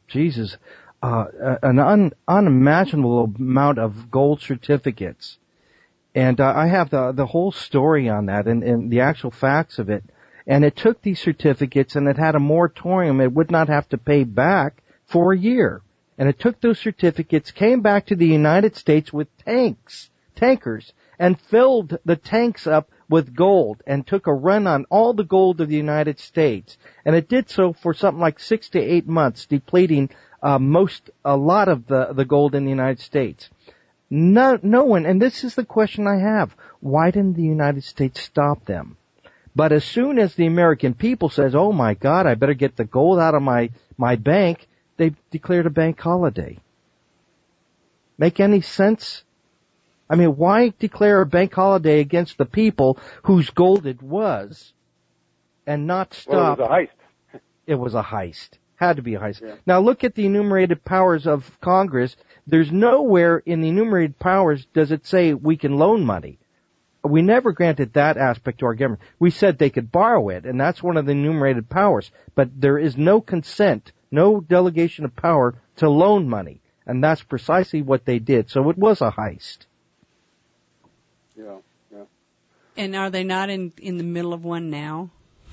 unimaginable amount of gold certificates. And I have the whole story on that and the actual facts of it. And it took these certificates and it had a moratorium. It would not have to pay back for a year. And it took those certificates, came back to the United States with tankers, and filled the tanks up with gold and took a run on all the gold of the United States. And it did so for something like 6 to 8 months, depleting a lot of the gold in the United States. No one, and this is the question I have, why didn't the United States stop them? But as soon as the American people says, oh my God, I better get the gold out of my bank, they declared a bank holiday. Make any sense? Why declare a bank holiday against the people whose gold it was and not stop? Well, it was a heist. It was a heist. Had to be a heist. Yeah. Now look at the enumerated powers of Congress. There's nowhere in the enumerated powers does it say we can loan money. We never granted that aspect to our government. We said they could borrow it, and that's one of the enumerated powers. But there is no consent, no delegation of power to loan money. And that's precisely what they did. So it was a heist. Yeah. And are they not in the middle of one now?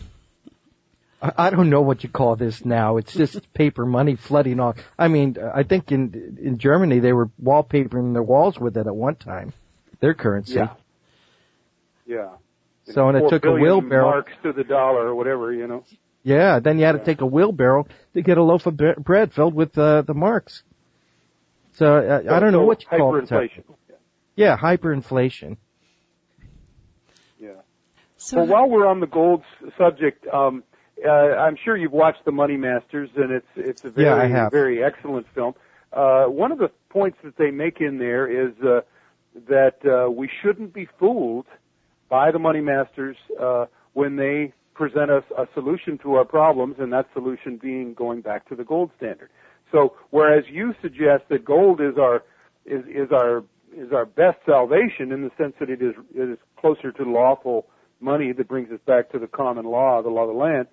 I don't know what you call this now. It's just paper money flooding off. I think in Germany they were wallpapering their walls with it at one time. Their currency. Yeah. So and it took a wheelbarrow. Marks to the dollar or whatever, Yeah, then you had to take a wheelbarrow to get a loaf of bread filled with the marks. So I don't know what you call it. Hyperinflation. Yeah, hyperinflation. Yeah. So while we're on the gold subject, I'm sure you've watched The Money Masters, and it's a very excellent film. One of the points that they make in there is that we shouldn't be fooled by the money masters when they present us a solution to our problems, and that solution being going back to the gold standard. So whereas you suggest that gold is our best salvation in the sense that it is closer to lawful money that brings us back to the common law, the law of the land,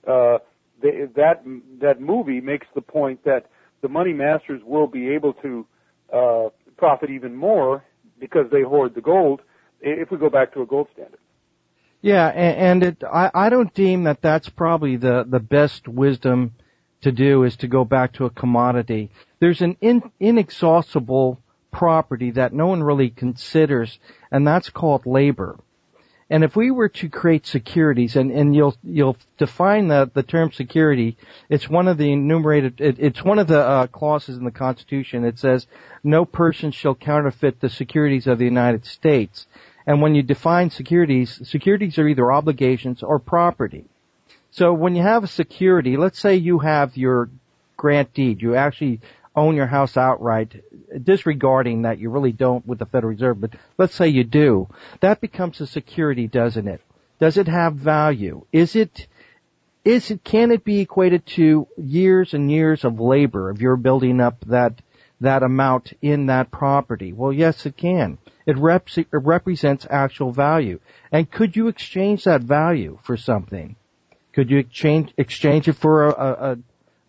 that movie makes the point that the money masters will be able to profit even more because they hoard the gold if we go back to a gold standard. Yeah, and I don't deem that that's probably the best wisdom to do is to go back to a commodity. There's an inexhaustible property that no one really considers, and that's called labor. And if we were to create securities, and you'll define the term security, it's one of the enumerated, it's one of the clauses in the Constitution. It says, no person shall counterfeit the securities of the United States. And when you define securities are either obligations or property. So when you have a security, let's say you have your grant deed, you actually own your house outright, disregarding that you really don't with the Federal Reserve, but let's say you do. That becomes a security, doesn't it? Does it have value? Can it be equated to years and years of labor of your building up that amount in that property? Well, yes, it can. It represents actual value. And could you exchange that value for something? Could you exchange it for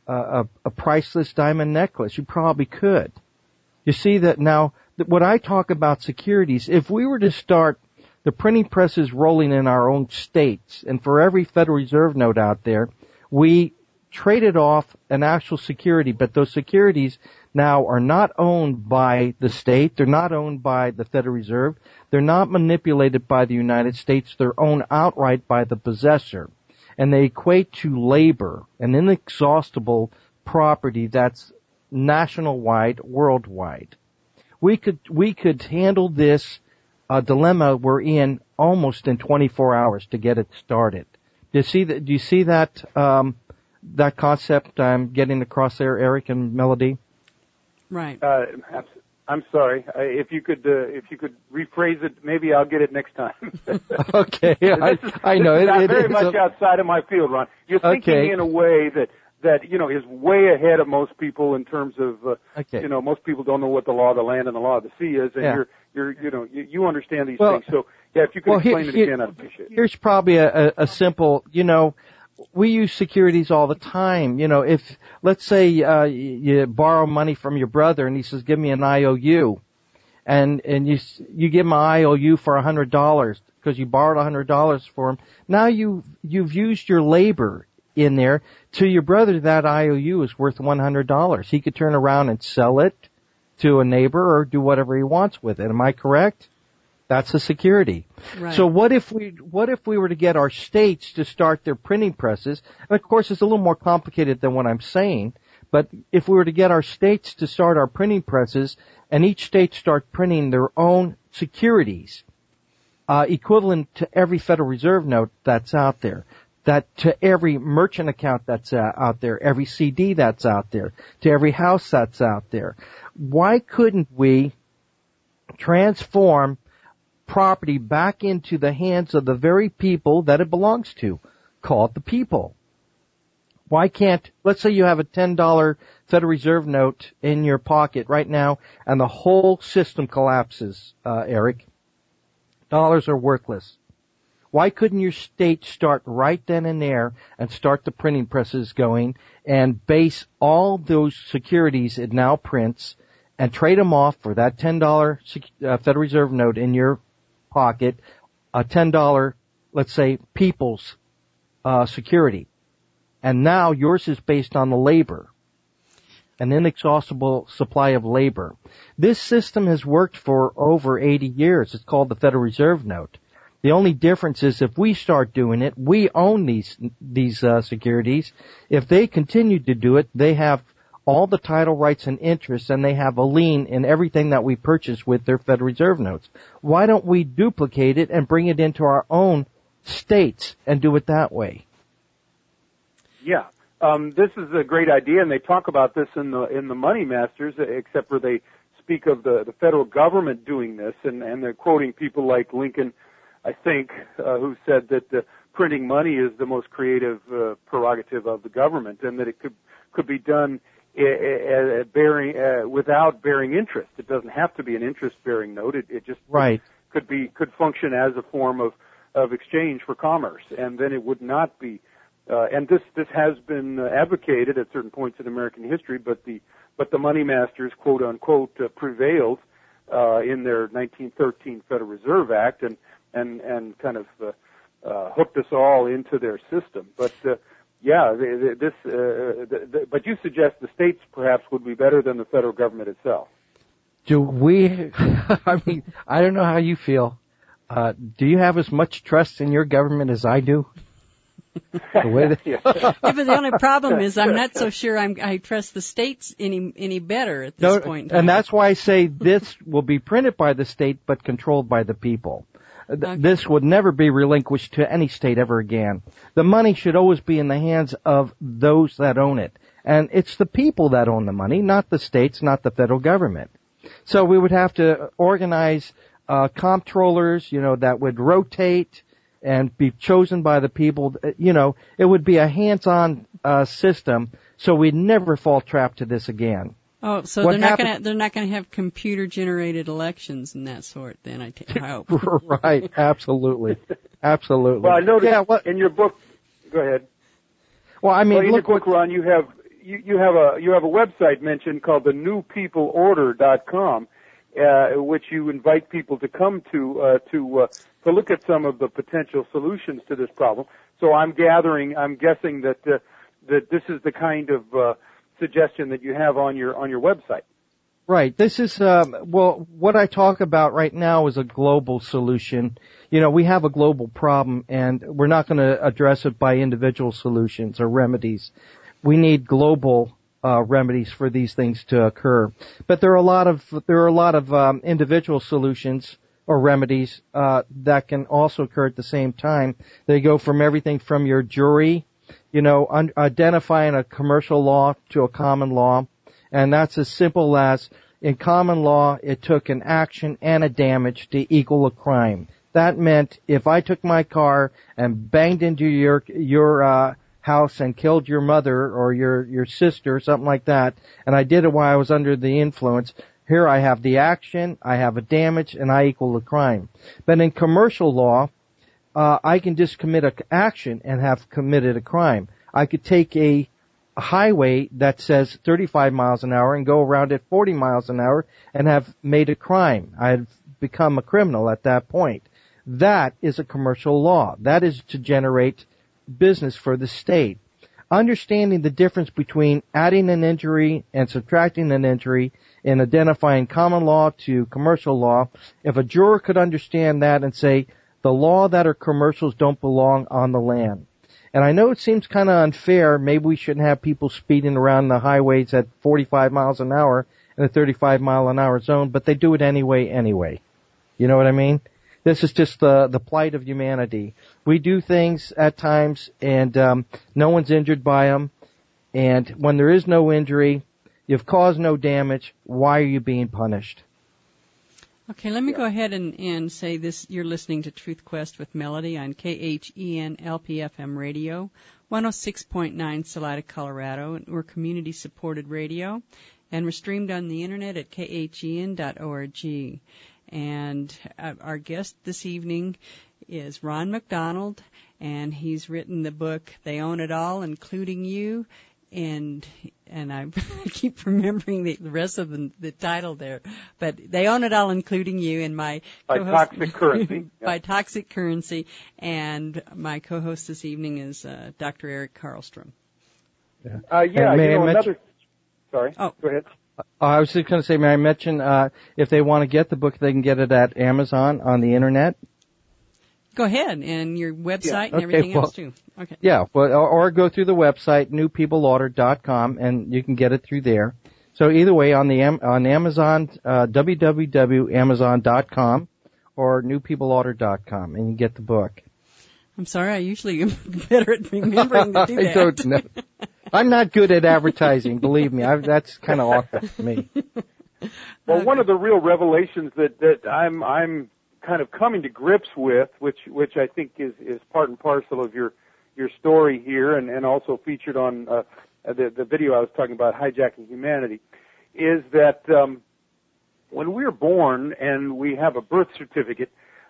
a priceless diamond necklace. You probably could. You see that now, when I talk about securities, if we were to start the printing presses rolling in our own states, and for every Federal Reserve note out there, we traded off an actual security, but those securities now are not owned by the state, they're not owned by the Federal Reserve, they're not manipulated by the United States, they're owned outright by the possessor. And they equate to labor, an inexhaustible property that's national-wide, worldwide. We could handle this dilemma we're in almost in 24 hours to get it started. Do you see that that concept I'm getting across there, Eric and Melody? Right. I'm sorry. If you could rephrase it, maybe I'll get it next time. Okay, I know it very much outside of my field, Ron. You're thinking in a way that is way ahead of most people in terms of most people don't know what the law of the land and the law of the sea is, and you understand these things. So if you could explain it again, I'd appreciate it. Here's probably a simple, we use securities all the time. If, let's say, you borrow money from your brother and he says, give me an IOU. And you give him an IOU for $100 because you borrowed $100 for him. Now you've used your labor in there. To your brother, that IOU is worth $100. He could turn around and sell it to a neighbor or do whatever he wants with it. Am I correct? That's a security. Right. So what if we were to get our states to start their printing presses? And of course, it's a little more complicated than what I'm saying. But if we were to get our states to start our printing presses, and each state start printing their own securities, equivalent to every Federal Reserve note that's out there, that to every merchant account that's out there, every CD that's out there, to every house that's out there, why couldn't we transform property back into the hands of the very people that it belongs to, called the people? Why can't, let's say you have a $10 Federal Reserve note in your pocket right now and the whole system collapses, Eric. Dollars are worthless. Why couldn't your state start right then and there and start the printing presses going and base all those securities it now prints and trade them off for that $10 Federal Reserve note in your pocket, a $10, let's say, people's security. And now yours is based on the labor, an inexhaustible supply of labor. This system has worked for over 80 years. It's called the Federal Reserve note. The only difference is if we start doing it, we own these securities. If they continue to do it, they have all the title rights and interests, and they have a lien in everything that we purchase with their Federal Reserve notes. Why don't we duplicate it and bring it into our own states and do it that way? Yeah, this is a great idea, and they talk about this in the Money Masters, except for they speak of the federal government doing this, and they're quoting people like Lincoln, I think, who said that printing money is the most creative prerogative of the government, and that it could be done without bearing interest. It doesn't have to be an interest-bearing note. It just could function as a form of exchange for commerce, and then it would not be. And this has been advocated at certain points in American history, but the Money Masters, quote unquote, prevailed in their 1913 Federal Reserve Act and kind of hooked us all into their system. But but you suggest the states perhaps would be better than the federal government itself. Do we? I mean, I don't know how you feel. Do you have as much trust in your government as I do? But the only problem is I'm not so sure I trust the states any better at this point in time. And that's why I say this will be printed by the state but controlled by the people. Okay. This would never be relinquished to any state ever again. The money should always be in the hands of those that own it. And it's the people that own the money, not the states, not the federal government. So we would have to organize comptrollers, that would rotate and be chosen by the people. It would be a hands-on system, so we'd never fall trap to this again. Oh, so they're not going to have computer-generated elections and that sort. Then I hope. Right, absolutely. Well, I noticed in your book. Go ahead. Well, I mean, in your book, Ron, you you have a website mentioned called the newpeopleorder.com, which you invite people to come to look at some of the potential solutions to this problem. So I'm guessing that this is the kind of suggestion that you have on your website. Right. This is, what I talk about right now is a global solution. You know, we have a global problem, and we're not going to address it by individual solutions or remedies. We need global remedies for these things to occur. But there are a lot of individual solutions or remedies that can also occur at the same time. They go from everything from your jury, you know, identifying a commercial law to a common law. And that's as simple as, in common law, it took an action and a damage to equal a crime. That meant if I took my car and banged into your house and killed your mother or your sister, something like that, and I did it while I was under the influence, here I have the action, I have a damage, and I equal the crime. But in commercial law, I can just commit an action and have committed a crime. I could take a highway that says 35 miles an hour and go around at 40 miles an hour and have made a crime. I've become a criminal at that point. That is a commercial law. That is to generate business for the state. Understanding the difference between adding an injury and subtracting an injury and identifying common law to commercial law, if a juror could understand that and say, the law that are commercials don't belong on the land. And I know it seems kind of unfair. Maybe we shouldn't have people speeding around the highways at 45 miles an hour in a 35 mile an hour zone, but they do it anyway. You know what I mean? This is just the plight of humanity. We do things at times, and no one's injured by them. And when there is no injury, you've caused no damage. Why are you being punished? Okay, let me go ahead and say this. You're listening to Truth Quest with Melody on KHEN LPFM radio, 106.9 Salida, Colorado. We're community-supported radio, and we're streamed on the Internet at khen.org. And our guest this evening is Ron McDonald, and he's written the book, They Own It All, Including You. And I keep remembering the rest of the title there, but They Own It All, Including You, and my co-host, Toxic Currency. By Toxic Currency, and my co-host this evening is Dr. Eric Karlstrom. Sorry. Oh, go ahead. I was just going to say, may I mention, if they want to get the book, they can get it at Amazon on the Internet. Go ahead, and your website and everything else too. Okay. Yeah, well, or go through the website newpeopleorder.com, and you can get it through there. So either way, on Amazon, www.amazon.com or newpeopleorder.com, and you get the book. I'm sorry, I usually am better at remembering to do that. I don't know. I'm not good at advertising, believe me. That's kind of awkward for me. Well, one of the real revelations that I'm kind of coming to grips with, which I think is part and parcel of your story here, and also featured on the video I was talking about, Hijacking Humanity, is that when we're born and we have a birth certificate,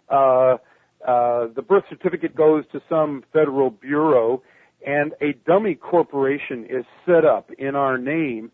the birth certificate goes to some federal bureau, and a dummy corporation is set up in our name,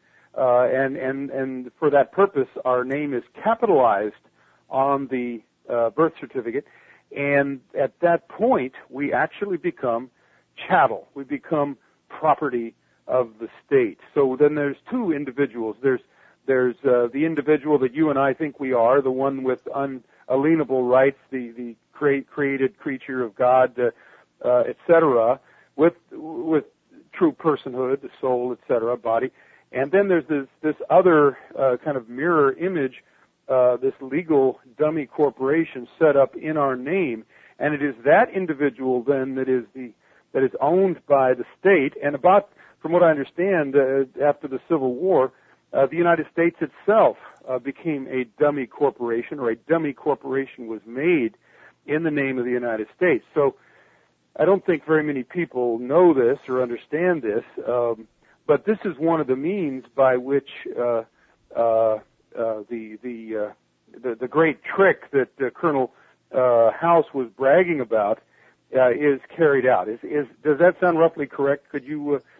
and for that purpose, our name is capitalized on the birth certificate, and at that point, we actually become chattel. We become property of the state. So then there's two individuals. There's the individual that you and I think we are, the one with unalienable rights, the created creature of God, etc., with true personhood, the soul, etc., body. And then there's this other kind of mirror image, this legal dummy corporation set up in our name, and it is that individual then that is owned by the state. And from what I understand, after the Civil War, the United States itself became a dummy corporation, or a dummy corporation was made in the name of the United States. So I don't think very many people know this or understand this, but this is one of the means by which the great trick that Colonel House was bragging about is carried out. Does that sound roughly correct? Could you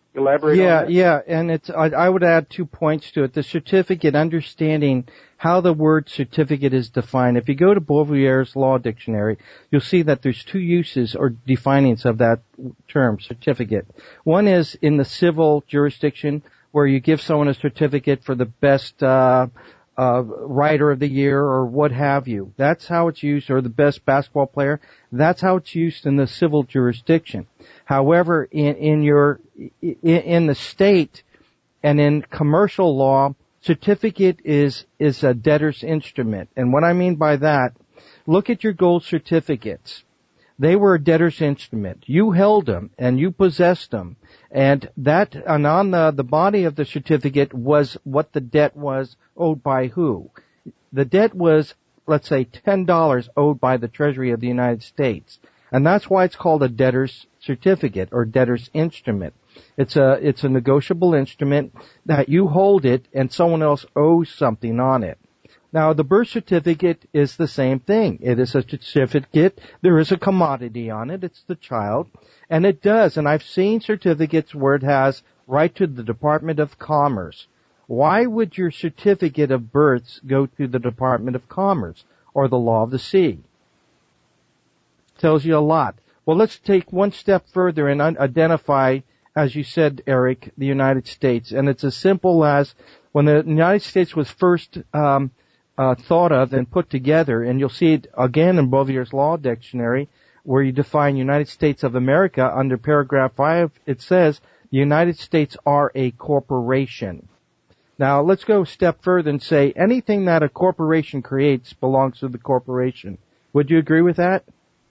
elaborate on that? Yeah, and I would add 2 points to it. The certificate, understanding how the word certificate is defined. If you go to Beauvair's Law Dictionary, you'll see that there's 2 uses or definings of that term, certificate. One is in the civil jurisdiction, where you give someone a certificate for the best writer of the year or what have you. That's how it's used, or the best basketball player. That's how it's used in the civil jurisdiction. However, in the state and in commercial law, certificate is a debtor's instrument. And what I mean by that, look at your gold certificates. They were a debtor's instrument. You held them and you possessed them. And on the body of the certificate was what the debt was owed by who. The debt was, let's say, $10 owed by the Treasury of the United States. And that's why it's called a debtor's certificate or debtor's instrument. It's a negotiable instrument that you hold it and someone else owes something on it. Now, the birth certificate is the same thing. It is a certificate. There is a commodity on it. It's the child. And it does. And I've seen certificates where it has right to the Department of Commerce. Why would your certificate of births go to the Department of Commerce or the law of the sea? Tells you a lot. Well, let's take one step further and identify, as you said, Eric, the United States. And it's as simple as when the United States was first thought of and put together, and you'll see it again in Beauvair's Law Dictionary, where you define United States of America under paragraph 5, it says the United States are a corporation. Now, let's go a step further and say anything that a corporation creates belongs to the corporation. Would you agree with that?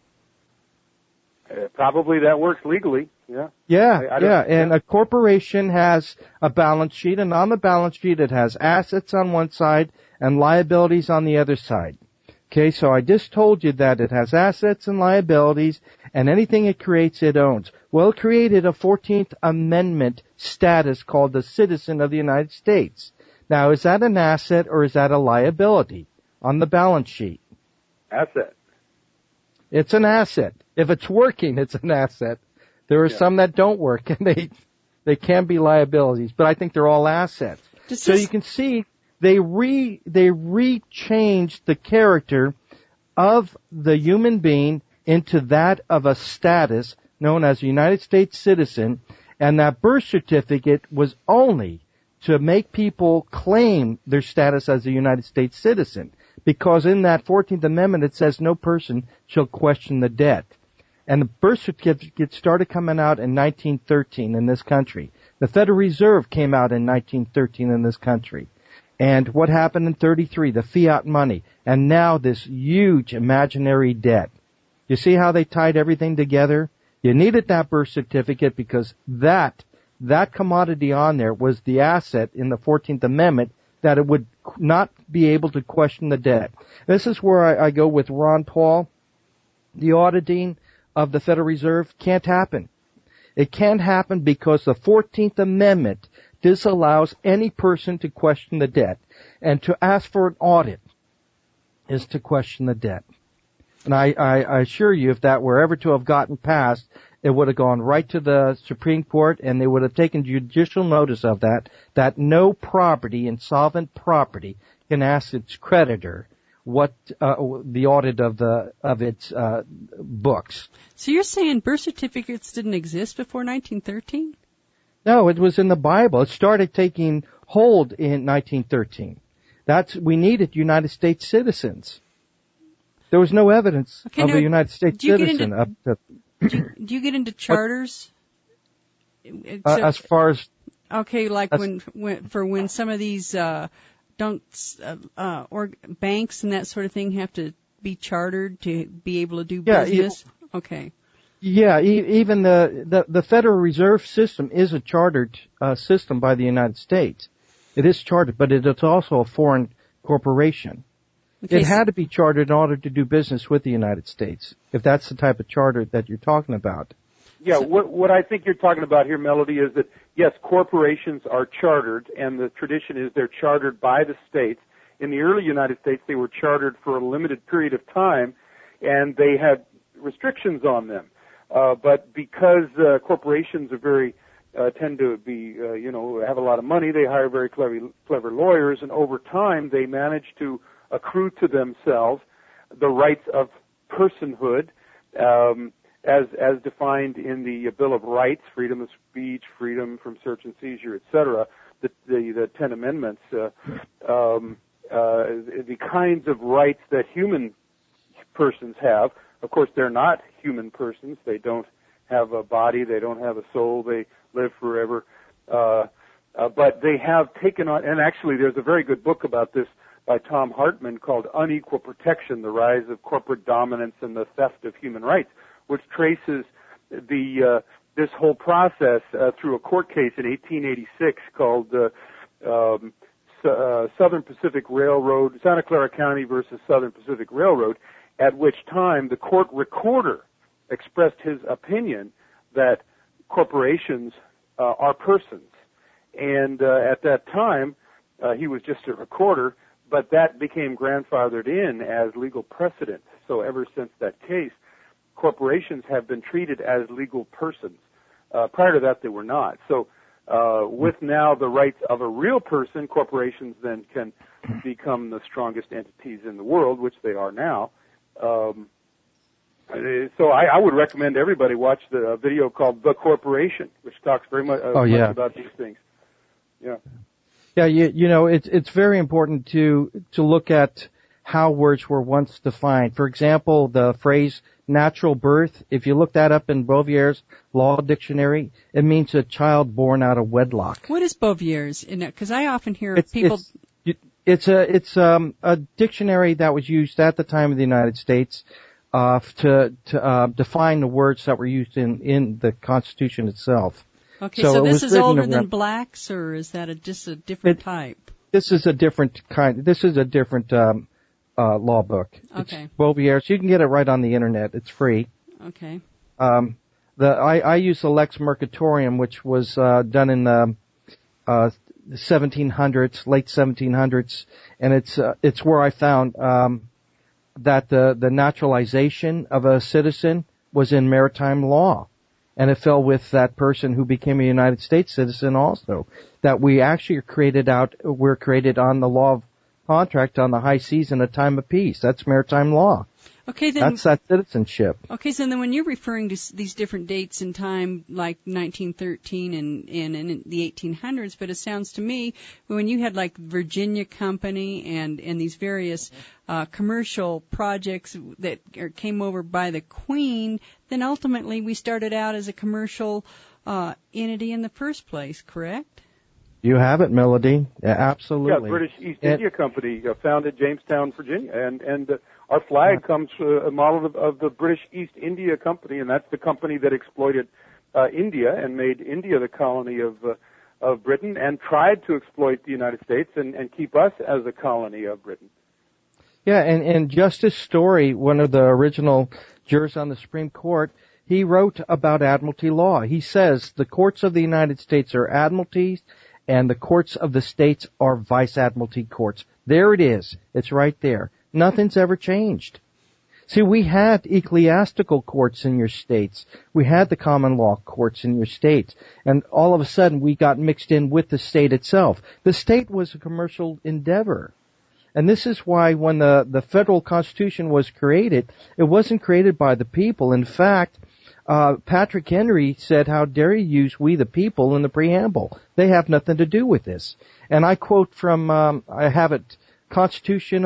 Probably that works legally, yeah. Yeah. And a corporation has a balance sheet, and on the balance sheet it has assets on one side and liabilities on the other side. Okay, so I just told you that it has assets and liabilities, and anything it creates, it owns. Well, it created a 14th Amendment status called the citizen of the United States. Now, is that an asset or is that a liability on the balance sheet? Asset. It's an asset. If it's working, it's an asset. There are some that don't work, and they can be liabilities, but I think they're all assets. So you can see they re-changed the character of the human being into that of a status known as a United States citizen, and that birth certificate was only to make people claim their status as a United States citizen, because in that 14th Amendment it says no person shall question the debt. And the birth certificate started coming out in 1913 in this country. The Federal Reserve came out in 1913 in this country. And what happened in 33? The fiat money. And now this huge imaginary debt. You see how they tied everything together? You needed that birth certificate because that commodity on there was the asset in the 14th Amendment that it would not be able to question the debt. This is where I go with Ron Paul. The auditing of the Federal Reserve can't happen. It can't happen because the 14th Amendment disallows any person to question the debt. And to ask for an audit is to question the debt. And I assure you, if that were ever to have gotten passed, it would have gone right to the Supreme Court, and they would have taken judicial notice of that no property, insolvent property, can ask its creditor what the audit of its books. So you're saying birth certificates didn't exist before 1913? No, it was in the Bible. It started taking hold in 1913. We needed United States citizens. There was no evidence of a United States citizen. Do you get into charters? As far as like when some of these or banks and that sort of thing have to be chartered to be able to do business. Okay. Yeah, even the Federal Reserve System is a chartered system by the United States. It is chartered, but it is also a foreign corporation. Okay, it had to be chartered in order to do business with the United States, if that's the type of charter that you're talking about. Yeah, what I think you're talking about here, Melody, is that, yes, corporations are chartered, and the tradition is they're chartered by the states. In the early United States, they were chartered for a limited period of time, and they had restrictions on them. But because corporations are very tend to be, have a lot of money. They hire very clever lawyers, and over time they manage to accrue to themselves the rights of personhood, as defined in the Bill of Rights: freedom of speech, freedom from search and seizure, etc. The 10 Amendments, the kinds of rights that human persons have. Of course, they're not human persons. They don't have a body. They don't have a soul. They live forever. But they have taken on, and actually there's a very good book about this by Tom Hartman called Unequal Protection: The Rise of Corporate Dominance and the Theft of Human Rights, which traces this whole process through a court case in 1886 called Southern Pacific Railroad, Santa Clara County versus Southern Pacific Railroad, at which time the court recorder expressed his opinion that corporations are persons. And at that time, he was just a recorder, but that became grandfathered in as legal precedent. So ever since that case, corporations have been treated as legal persons. Prior to that, they were not. So with now the rights of a real person, corporations then can become the strongest entities in the world, which they are now. So I would recommend everybody watch the video called The Corporation, which talks very much, much about these things. Yeah. Yeah, it's very important to look at how words were once defined. For example, the phrase natural birth, if you look that up in Bouvier's Law Dictionary, it means a child born out of wedlock. What is Bouvier's? Because I often hear people... It's a dictionary that was used at the time of the United States to define the words that were used in the Constitution itself. Okay, so this is older than Black's, or is that just a different type? This is a different kind. This is a different law book. Okay. It's Bouvier's. You can get it right on the internet. It's free. Okay. I use the Lex Mercatorium, which was done in the 1700s, late 1700s, and it's where I found that the naturalization of a citizen was in maritime law, and it fell with that person who became a United States citizen also. That we actually we're created on the law of contract on the high seas in a time of peace. That's maritime law. Okay, then that's that citizenship. Okay, so then when you're referring to these different dates in time, like 1913 and in the 1800s, but it sounds to me when you had like Virginia Company and these various commercial projects that came over by the Queen, then ultimately we started out as a commercial entity in the first place, correct? You have it, Melody. Yeah, absolutely. Yeah, British East India Company founded Jamestown, Virginia, and our flag comes a model of the British East India Company, and that's the company that exploited India and made India the colony of Britain, and tried to exploit the United States and keep us as a colony of Britain. Yeah, and Justice Story, one of the original jurors on the Supreme Court, he wrote about admiralty law. He says the courts of the United States are admiralties, and the courts of the states are vice admiralty courts. There it is. It's right there. Nothing's ever changed. See, we had ecclesiastical courts in your states. We had the common law courts in your states. And all of a sudden, we got mixed in with the state itself. The state was a commercial endeavor. And this is why when the federal Constitution was created, it wasn't created by the people. In fact, Patrick Henry said, "How dare you use 'we the people' in the preamble? They have nothing to do with this." And I quote from, I have it, Constitution,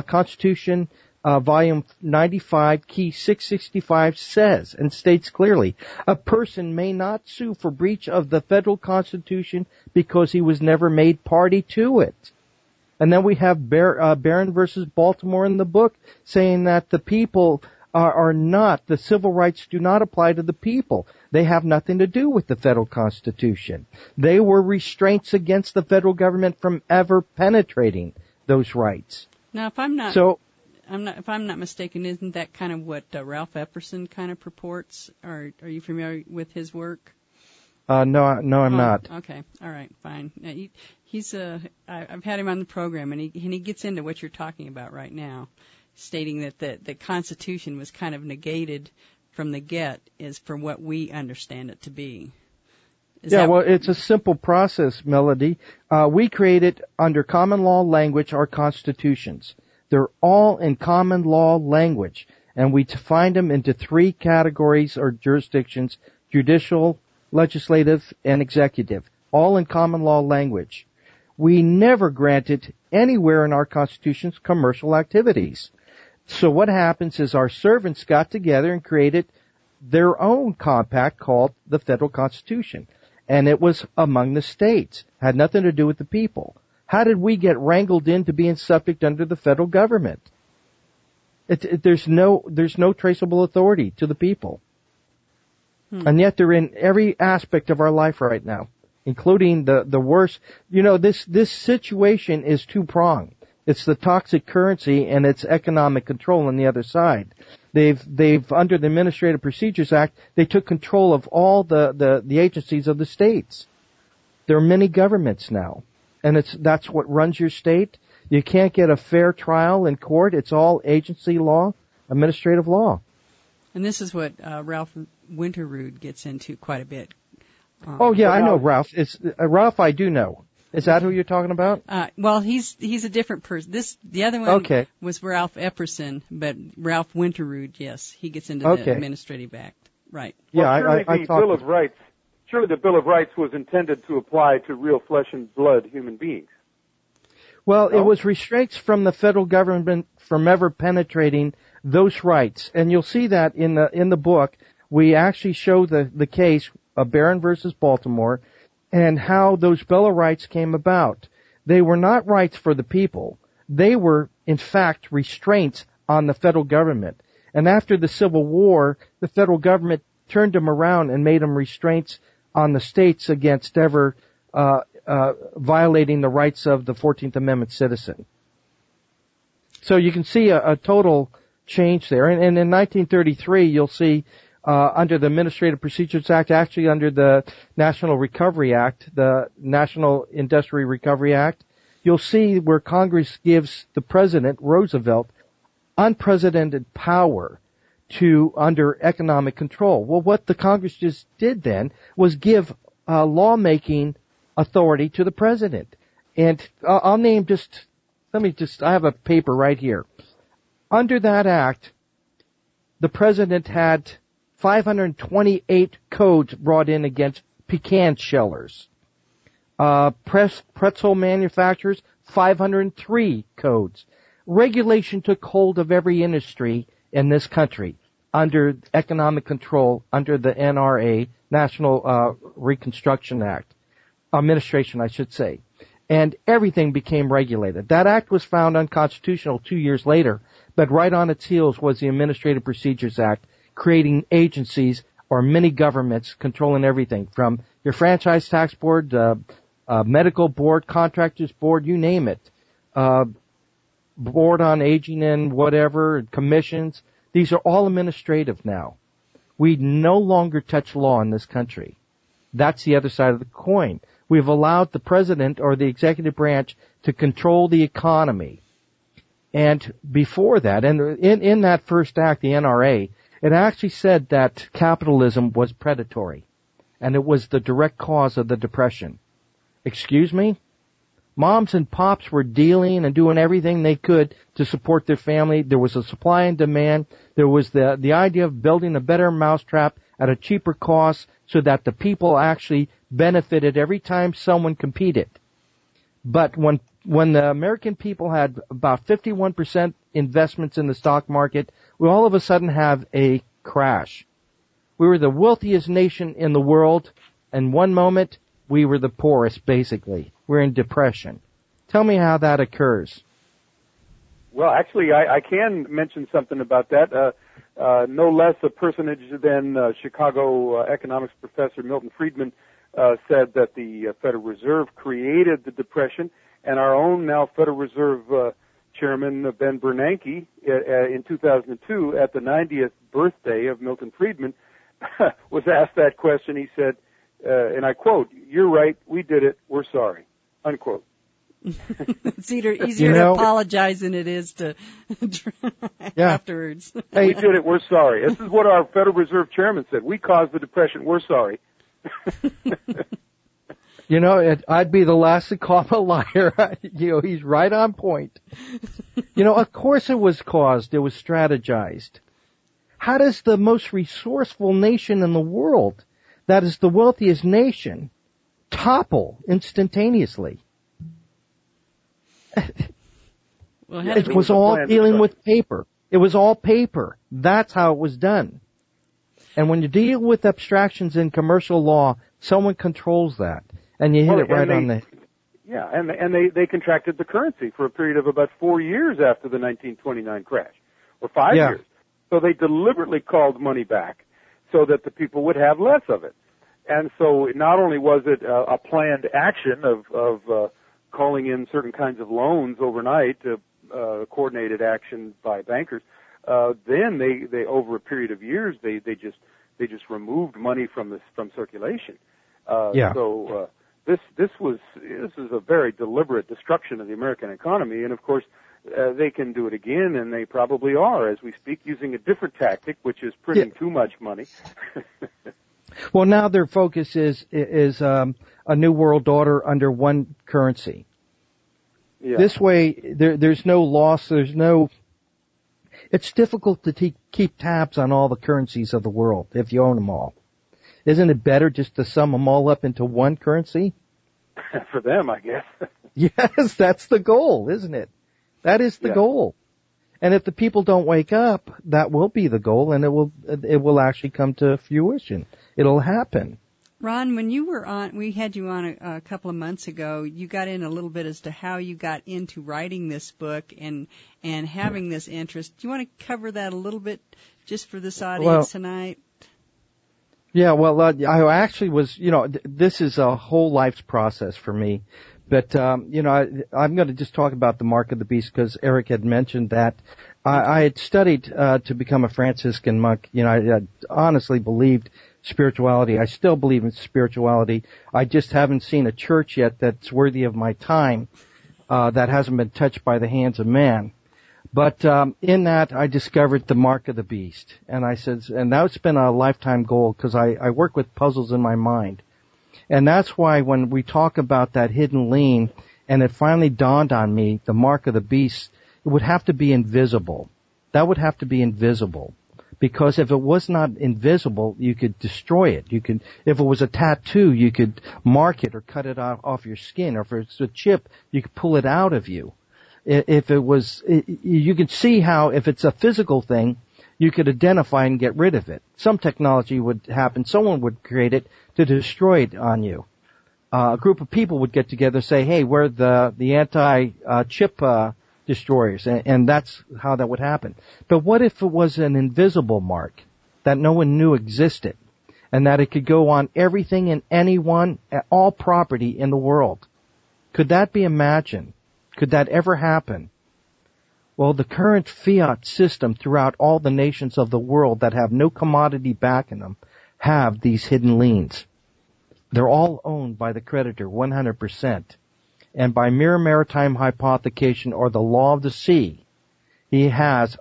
volume 95, key 665 says and states clearly, a person may not sue for breach of the federal Constitution because he was never made party to it. And then we have Barron versus Baltimore in the book saying that the people are not, the civil rights do not apply to the people. They have nothing to do with the federal Constitution. They were restraints against the federal government from ever penetrating those rights. Now, if I'm not mistaken, isn't that kind of what Ralph Epperson kind of purports? Are you familiar with his work? No, I'm not. Okay, all right, fine. Now, I've had him on the program, and he gets into what you're talking about right now, stating that the Constitution was kind of negated from the get, is for what we understand it to be. Well, it's a simple process, Melody. We created under common law language our constitutions. They're all in common law language, and we define them into three categories or jurisdictions: judicial, legislative, and executive, all in common law language. We never granted anywhere in our constitutions commercial activities. So what happens is our servants got together and created their own compact called the Federal Constitution. And it was among the states. Had nothing to do with the people. How did we get wrangled into being subject under the federal government? There's no traceable authority to the people. And yet they're in every aspect of our life right now, including the worst. You know, this situation is two-pronged. It's the toxic currency and it's economic control on the other side. They've under the Administrative Procedures Act, they took control of all the agencies of the states. There are many governments now, and that's what runs your state. You can't get a fair trial in court. It's all agency law, administrative law. And this is what Ralph Winterrud gets into quite a bit. I know Ralph. Ralph, I do know. Is that who you're talking about? Well, he's a different person. The other one was Ralph Epperson, but Ralph Winterrud, yes, he gets into the Administrative Act, right? Yeah, well, surely the Bill of Rights was intended to apply to real flesh and blood human beings. Well, it was restraints from the federal government from ever penetrating those rights, and you'll see that in the book. We actually show the case of Barron versus Baltimore, and how those Bill of Rights came about. They were not rights for the people. They were, in fact, restraints on the federal government. And after the Civil War, the federal government turned them around and made them restraints on the states against ever violating the rights of the 14th Amendment citizen. So you can see a total change there. And in 1933, you'll see under the Administrative Procedures Act, actually under the National Recovery Act, the National Industrial Recovery Act, you'll see where Congress gives the President, Roosevelt, unprecedented power under economic control. Well, what the Congress just did then was give lawmaking authority to the President. And I'll name I have a paper right here. Under that act, the President had 528 codes brought in against pecan shellers. Pretzel manufacturers, 503 codes. Regulation took hold of every industry in this country under economic control, under the NRA, National Reconstruction Act, Administration, I should say. And everything became regulated. That act was found unconstitutional 2 years later, but right on its heels was the Administrative Procedures Act, creating agencies or mini governments controlling everything from your franchise tax board, medical board, contractors board, you name it, board on aging and whatever, commissions. These are all administrative now. We no longer touch law in this country. That's the other side of the coin. We've allowed the president or the executive branch to control the economy. And before that, and in that first act, the NRA, it actually said that capitalism was predatory, and it was the direct cause of the Depression. Excuse me? Moms and pops were dealing and doing everything they could to support their family. There was a supply and demand. There was the idea of building a better mousetrap at a cheaper cost so that the people actually benefited every time someone competed. But when the American people had about 51% investments in the stock market, we all of a sudden have a crash. We were the wealthiest nation in the world, and one moment we were the poorest, basically. We're in depression. Tell me how that occurs. Well, actually, I can mention something about that. No less a personage than Chicago economics professor Milton Friedman said that the Federal Reserve created the Depression, and our own now Federal Reserve Chairman Ben Bernanke in 2002 at the 90th birthday of Milton Friedman was asked that question. He said, and I quote, "You're right, we did it, we're sorry," unquote. It's easier to apologize than it is to afterwards. Hey, we did it, we're sorry. This is what our Federal Reserve Chairman said. We caused the Depression, we're sorry. You know, I'd be the last to call him a liar. You know, he's right on point. You know, of course it was caused. It was strategized. How does the most resourceful nation in the world, that is the wealthiest nation, topple instantaneously? Well, it was all dealing with paper. It was all paper. That's how it was done. And when you deal with abstractions in commercial law, someone controls that. And you hit it right on the... Yeah, and they contracted the currency for a period of about 4 years after the 1929 crash, or 5 years. So they deliberately called money back so that the people would have less of it. And so not only was it a planned action of calling in certain kinds of loans overnight, coordinated action by bankers, then they over a period of years they just removed money from circulation. So this is a very deliberate destruction of the American economy, and of course they can do it again, and they probably are as we speak, using a different tactic, which is printing too much money. Well, now their focus is a new world order under one currency. Yeah. This way, there's no loss. It's difficult to keep tabs on all the currencies of the world if you own them all. Isn't it better just to sum them all up into one currency? For them, I guess. Yes, that's the goal, isn't it? That is the goal. And if the people don't wake up, that will be the goal, and it will actually come to fruition. It'll happen. Ron, when you were on, we had you on a couple of months ago, you got in a little bit as to how you got into writing this book and having this interest. Do you want to cover that a little bit just for this audience tonight? Yeah, well, I actually was, this is a whole life's process for me. But, I'm going to just talk about the Mark of the Beast because Eric had mentioned that. I had studied to become a Franciscan monk. I honestly believed spirituality. I still believe in spirituality. I just haven't seen a church yet that's worthy of my time that hasn't been touched by the hands of man. But in that, I discovered the Mark of the Beast. And I said, and that's been a lifetime goal because I work with puzzles in my mind. And that's why when we talk about that hidden lien, and it finally dawned on me, the Mark of the Beast, it would have to be invisible. That would have to be invisible. Because if it was not invisible, you could destroy it. If it was a tattoo, you could mark it or cut it off your skin. Or if it's a chip, you could pull it out of you. If it was, you could see how if it's a physical thing, you could identify and get rid of it. Some technology would happen. Someone would create it to destroy it on you. A group of people would get together, say, hey, we're the anti-chip destroyers, and that's how that would happen. But what if it was an invisible mark that no one knew existed, and that it could go on everything and anyone, all property in the world? Could that be imagined? Could that ever happen? Well, the current fiat system throughout all the nations of the world that have no commodity backing them have these hidden liens. They're all owned by the creditor 100%. And by mere maritime hypothecation or the law of the sea, it has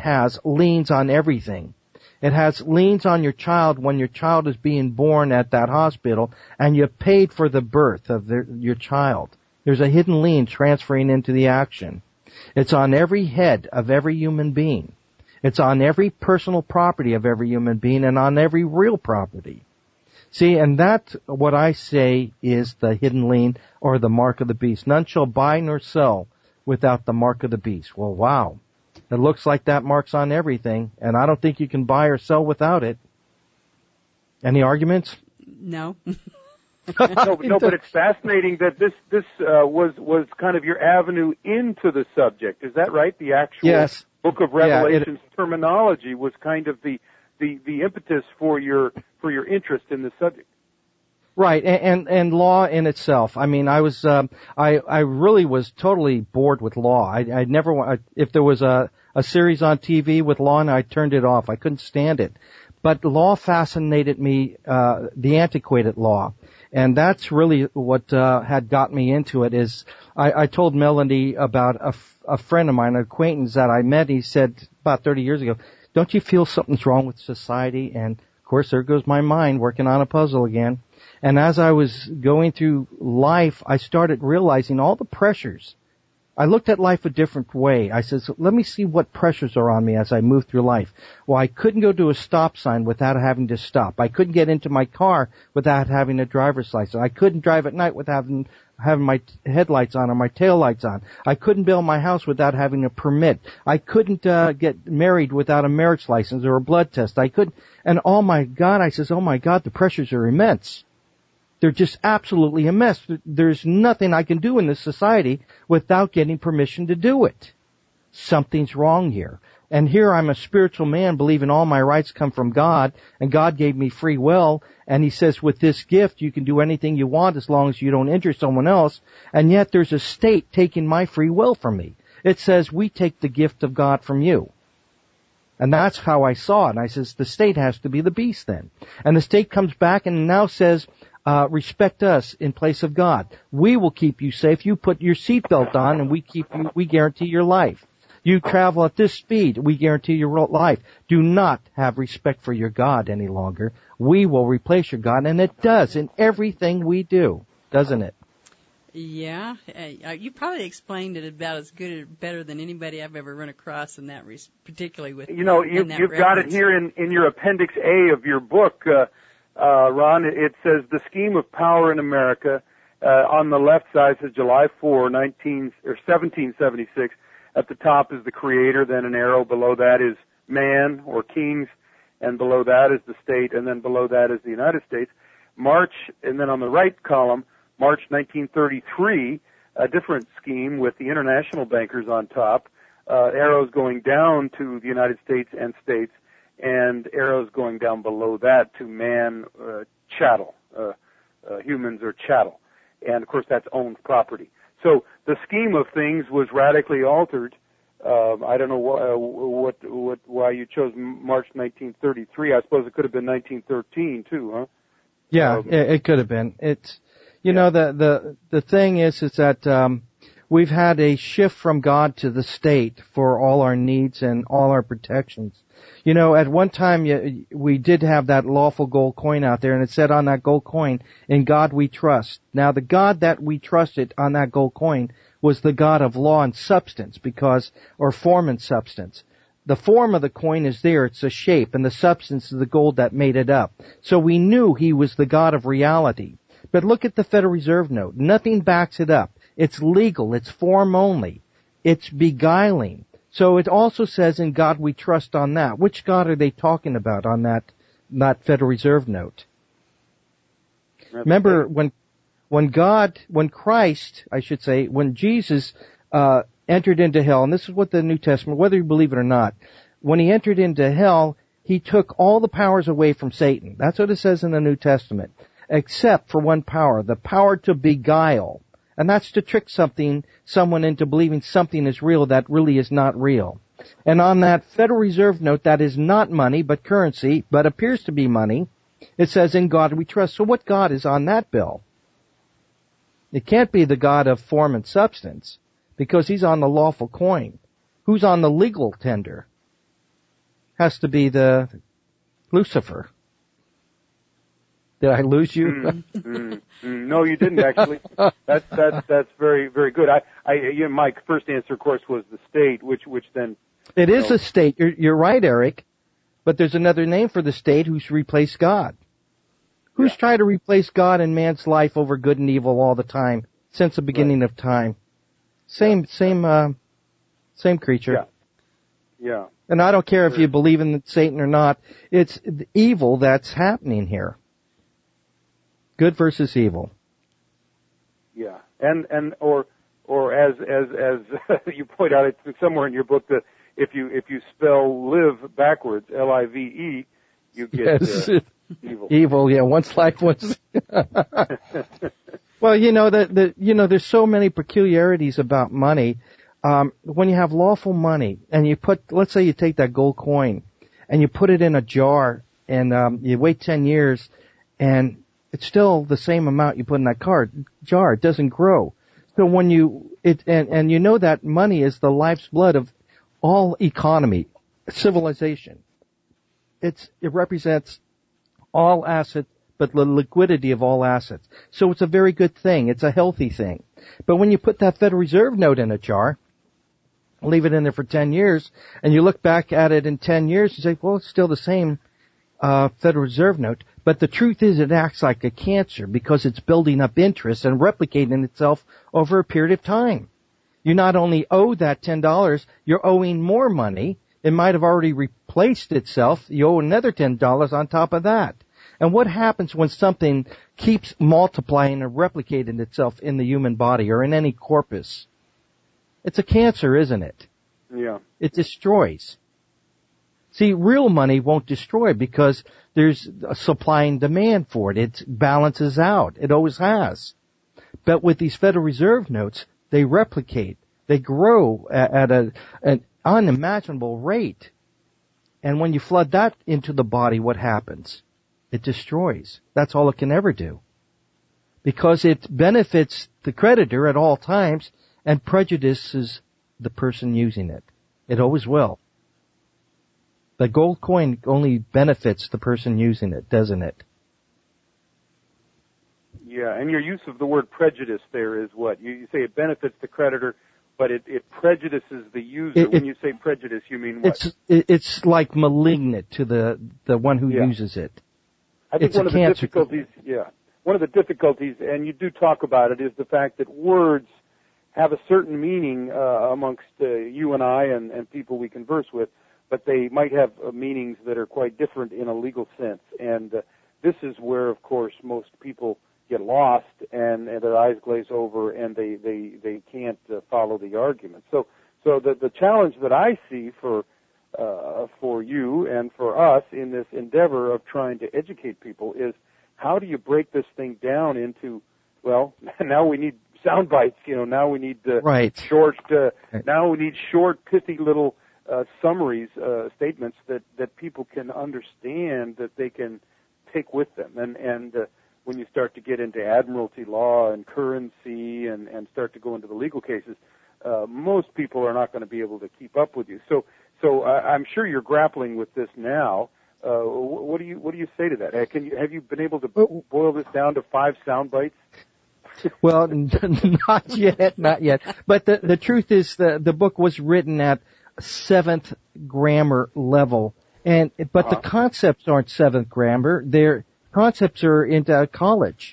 liens on everything. It has liens on your child when your child is being born at that hospital and you paid for the birth of your child. There's a hidden lien transferring into the action. It's on every head of every human being. It's on every personal property of every human being and on every real property. See, and that's what I say is the hidden lien or the Mark of the Beast. None shall buy nor sell without the Mark of the Beast. Well, wow. It looks like that mark's on everything, and I don't think you can buy or sell without it. Any arguments? No. No, but it's fascinating that this was kind of your avenue into the subject. Is that right? The actual Book of Revelation's terminology was kind of the impetus for your interest in the subject. Right, and law in itself. I mean, I really was totally bored with law. I never, if there was a series on TV with law, and I turned it off. I couldn't stand it. But law fascinated me, the antiquated law. And that's really what had got me into it. Is I told Melanie about a friend of mine, an acquaintance that I met. He said about 30 years ago, "Don't you feel something's wrong with society?" And of course, there goes my mind working on a puzzle again. And as I was going through life, I started realizing all the pressures. I looked at life a different way. I said, so let me see what pressures are on me as I move through life. Well, I couldn't go to a stop sign without having to stop. I couldn't get into my car without having a driver's license. I couldn't drive at night without having my headlights on or my taillights on. I couldn't build my house without having a permit. I couldn't get married without a marriage license or a blood test. I couldn't. And oh my God, I says, oh my God, the pressures are immense. They're just absolutely immense. There's nothing I can do in this society without getting permission to do it. Something's wrong here. And here I'm a spiritual man believing all my rights come from God, and God gave me free will, and He says with this gift you can do anything you want as long as you don't injure someone else, and yet there's a state taking my free will from me. It says we take the gift of God from you. And that's how I saw it. And I says the state has to be the beast then. And the state comes back and now says, respect us in place of God. We will keep you safe. You put your seatbelt on and we guarantee your life. You travel at this speed, we guarantee your life. Do not have respect for your God any longer. We will replace your God, and it does in everything we do, doesn't it? Yeah, you probably explained it about as good or better than anybody I've ever run across in that, particularly with. You know, you've got it here in your Appendix A of your book, Ron. It says the scheme of power in America. On the left side says July 4, 1776. At the top is the Creator, then an arrow below that is man or kings, and below that is the state, and then below that is the United States. March, and then on the right column, March 1933, a different scheme with the international bankers on top, arrows going down to the United States and states, and arrows going down below that to man, chattel, humans or chattel. And of course that's owned property. So the scheme of things was radically altered. I don't know why you chose March 1933. I suppose it could have been 1913 too, huh? Yeah, it could have been. It's, you know, the thing is that we've had a shift from God to the state for all our needs and all our protections. You know, at one time we did have that lawful gold coin out there, and it said on that gold coin, "In God we trust." Now, the God that we trusted on that gold coin was the God of law and substance, or form and substance. The form of the coin is there, it's a shape, and the substance is the gold that made it up. So we knew He was the God of reality. But look at the Federal Reserve note. Nothing backs it up. It's legal. It's form only. It's beguiling. So it also says, "In God we trust" on that. Which God are they talking about on that Federal Reserve note? Remember, when Jesus entered into hell, and this is what the New Testament, whether you believe it or not, when He entered into hell, He took all the powers away from Satan. That's what it says in the New Testament. Except for one power, the power to beguile. And that's to trick someone into believing something is real that really is not real. And on that Federal Reserve note, that is not money, but currency, but appears to be money, it says, "In God we trust." So what God is on that bill? It can't be the God of form and substance, because He's on the lawful coin. Who's on the legal tender? Has to be the Lucifer. Did I lose you? No, you didn't actually. That's very, very good. My first answer, of course, was the state, which then. It is a state. You're right, Eric. But there's another name for the state who's replaced God. Who's tried to replace God in man's life over good and evil all the time since the beginning of time? Same creature. Yeah. And I don't care if you believe in Satan or not. It's the evil that's happening here. Good versus evil. Yeah, and or as you point out, it's somewhere in your book that if you spell live backwards, Live, you get evil. Evil, yeah. One's life, one's. Well, there's so many peculiarities about money. When you have lawful money, and let's say you take that gold coin, and you put it in a jar, and you wait 10 years, and it's still the same amount you put in that jar. It doesn't grow. So when you know that money is the life's blood of all economy, civilization. It represents all asset but the liquidity of all assets. So it's a very good thing. It's a healthy thing. But when you put that Federal Reserve note in a jar, leave it in there for 10 years, and you look back at it in 10 years and say, well, it's still the same Federal Reserve note. But the truth is it acts like a cancer because it's building up interest and replicating itself over a period of time. You not only owe that $10, you're owing more money. It might have already replaced itself. You owe another $10 on top of that. And what happens when something keeps multiplying and replicating itself in the human body or in any corpus? It's a cancer, isn't it? Yeah. It destroys. See, real money won't destroy because there's a supply and demand for it. It balances out. It always has. But with these Federal Reserve notes, they replicate. They grow at an unimaginable rate. And when you flood that into the body, what happens? It destroys. That's all it can ever do. Because it benefits the creditor at all times and prejudices the person using it. It always will. The gold coin only benefits the person using it, doesn't it? Yeah, and your use of the word prejudice there is what? You say it benefits the creditor, but it prejudices the user. When you say prejudice, you mean what? It's like malignant to the one who uses it. I think one of the difficulties, and you do talk about it, is the fact that words have a certain meaning amongst you and I and people we converse with, but they might have meanings that are quite different in a legal sense. And this is where, of course, most people get lost and their eyes glaze over and they can't follow the argument. So the challenge that I see for you and for us in this endeavor of trying to educate people is how do you break this thing down into, well, now we need sound bites, now we need now we need short, pithy little summaries, statements that people can understand, that they can take with them. And when you start to get into admiralty law and currency and start to go into the legal cases, most people are not going to be able to keep up with you. So I'm sure you're grappling with this now. What do you say to that? Have you been able to boil this down to 5 sound bites? Well, not yet. But the truth is the book was written at 7th grammar level, but the concepts aren't 7th grammar. Their concepts are into college,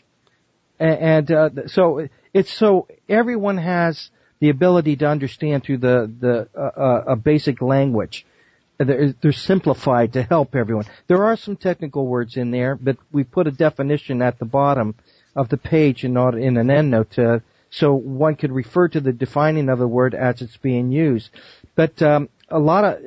so everyone has the ability to understand through a basic language. They're simplified to help everyone. There are some technical words in there, but we put a definition at the bottom of the page and not in an endnote, so one could refer to the defining of the word as it's being used. But a lot of,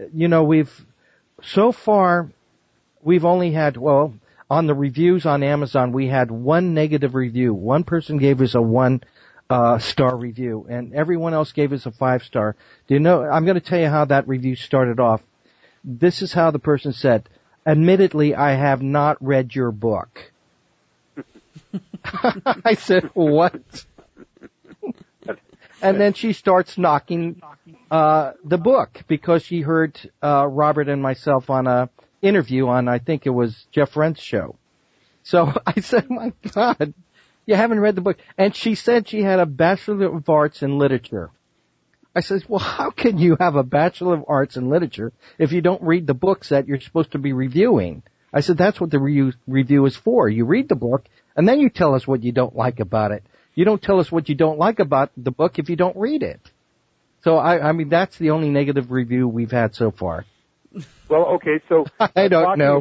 we've only had, on the reviews on Amazon, we had 1 negative review. One person gave us a 1-star review, and everyone else gave us a 5-star. I'm going to tell you how that review started off. This is how the person said, "Admittedly, I have not read your book." I said, "What?" And then she starts knocking the book because she heard Robert and myself on a interview on, I think it was Jeff Rent's show. So I said, "My God, you haven't read the book." And she said she had a Bachelor of Arts in Literature. I said, "Well, how can you have a Bachelor of Arts in Literature if you don't read the books that you're supposed to be reviewing?" I said, "That's what the review is for. You read the book, and then you tell us what you don't like about it. You don't tell us what you don't like about the book if you don't read it." So, I mean, that's the only negative review we've had so far. Well, okay, so I don't know.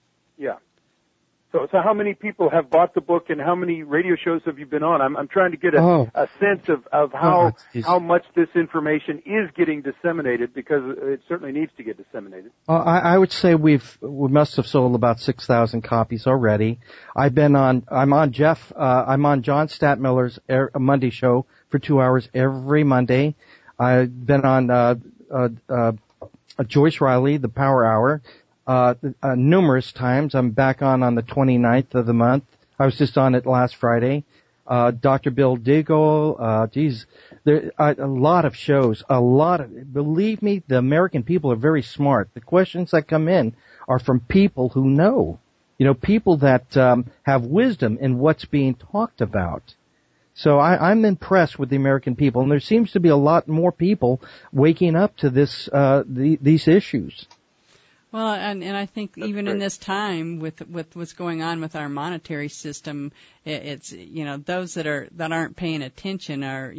So how many people have bought the book, and how many radio shows have you been on? I'm trying to get a sense of how much this information is getting disseminated, because it certainly needs to get disseminated. I would say we must have sold about 6,000 copies already. I'm on John Stadtmiller's Monday show for 2 hours every Monday. I've been on Joyce Riley, the Power Hour, numerous times. I'm back on the 29th of the month. I was just on it last Friday. Dr. Bill Diggle, a lot of shows, believe me, the American people are very smart. The questions that come in are from people who know. people that have wisdom in what's being talked about. So I'm impressed with the American people, and there seems to be a lot more people waking up to these issues. Well, and I think that's even great. In this time with what's going on with our monetary system, it's those that aren't paying attention are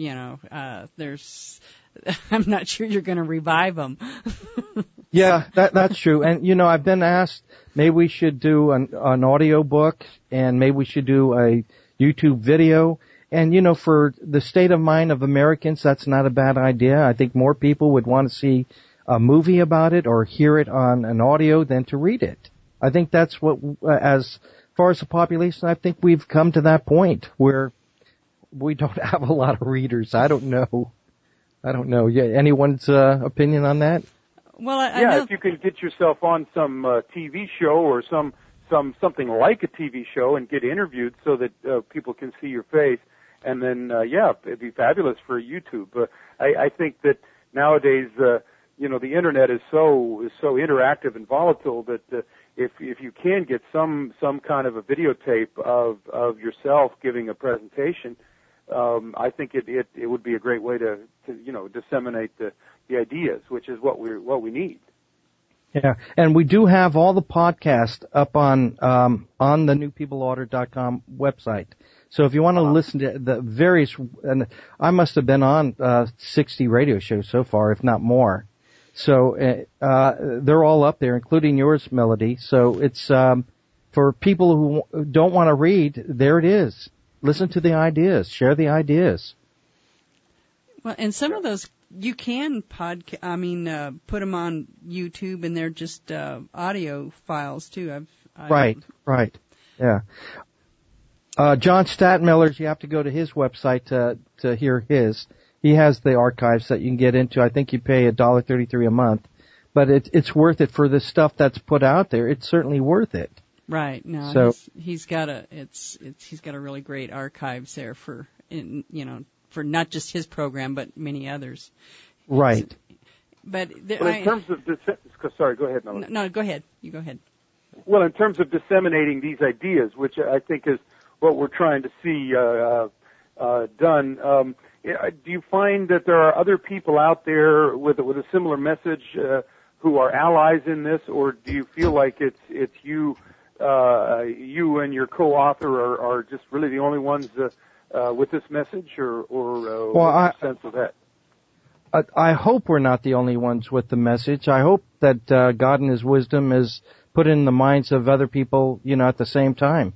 there's I'm not sure you're going to revive them. Yeah, that's true. And I've been asked maybe we should do an audio book, and maybe we should do a YouTube video. And for the state of mind of Americans, that's not a bad idea. I think more people would want to see a movie about it or hear it on an audio than to read it. I think that's what, as far as the population, I think we've come to that point where we don't have a lot of readers. I don't know. Yeah, anyone's opinion on that? Well, I know. Yeah, if you can get yourself on some TV show or something like a TV show and get interviewed so that people can see your face, and then it'd be fabulous for YouTube. I think that nowadays the internet is so interactive and volatile that if you can get some kind of a videotape of yourself giving a presentation, I think it would be a great way to disseminate the ideas, which is what we need. Yeah, and we do have all the podcasts up on the newpeopleorder.com website. So if you want to listen to the various, and I must have been on 60 radio shows so far, if not more. So they're all up there, including yours, Melody. So it's for people who don't want to read. There it is. Listen to the ideas. Share the ideas. Well, and some of those you can put them on YouTube, and they're just audio files too. Right. Yeah. John Stadtmiller's, you have to go to his website to hear his. He has the archives that you can get into. I think you pay $1.33 a month, but it's worth it for the stuff that's put out there. It's certainly worth it. Right. No. So he's got a really great archives there for not just his program but many others. Right. But in terms of sorry, go ahead, Melanie. No, go ahead. You go ahead. Well, in terms of disseminating these ideas, which I think is what we're trying to see done. Do you find that there are other people out there with a similar message who are allies in this, or do you feel like it's you and your co-author are just really the only ones with this message, or what's the sense of that? I hope we're not the only ones with the message. I hope that God in His wisdom is put in the minds of other people, at the same time.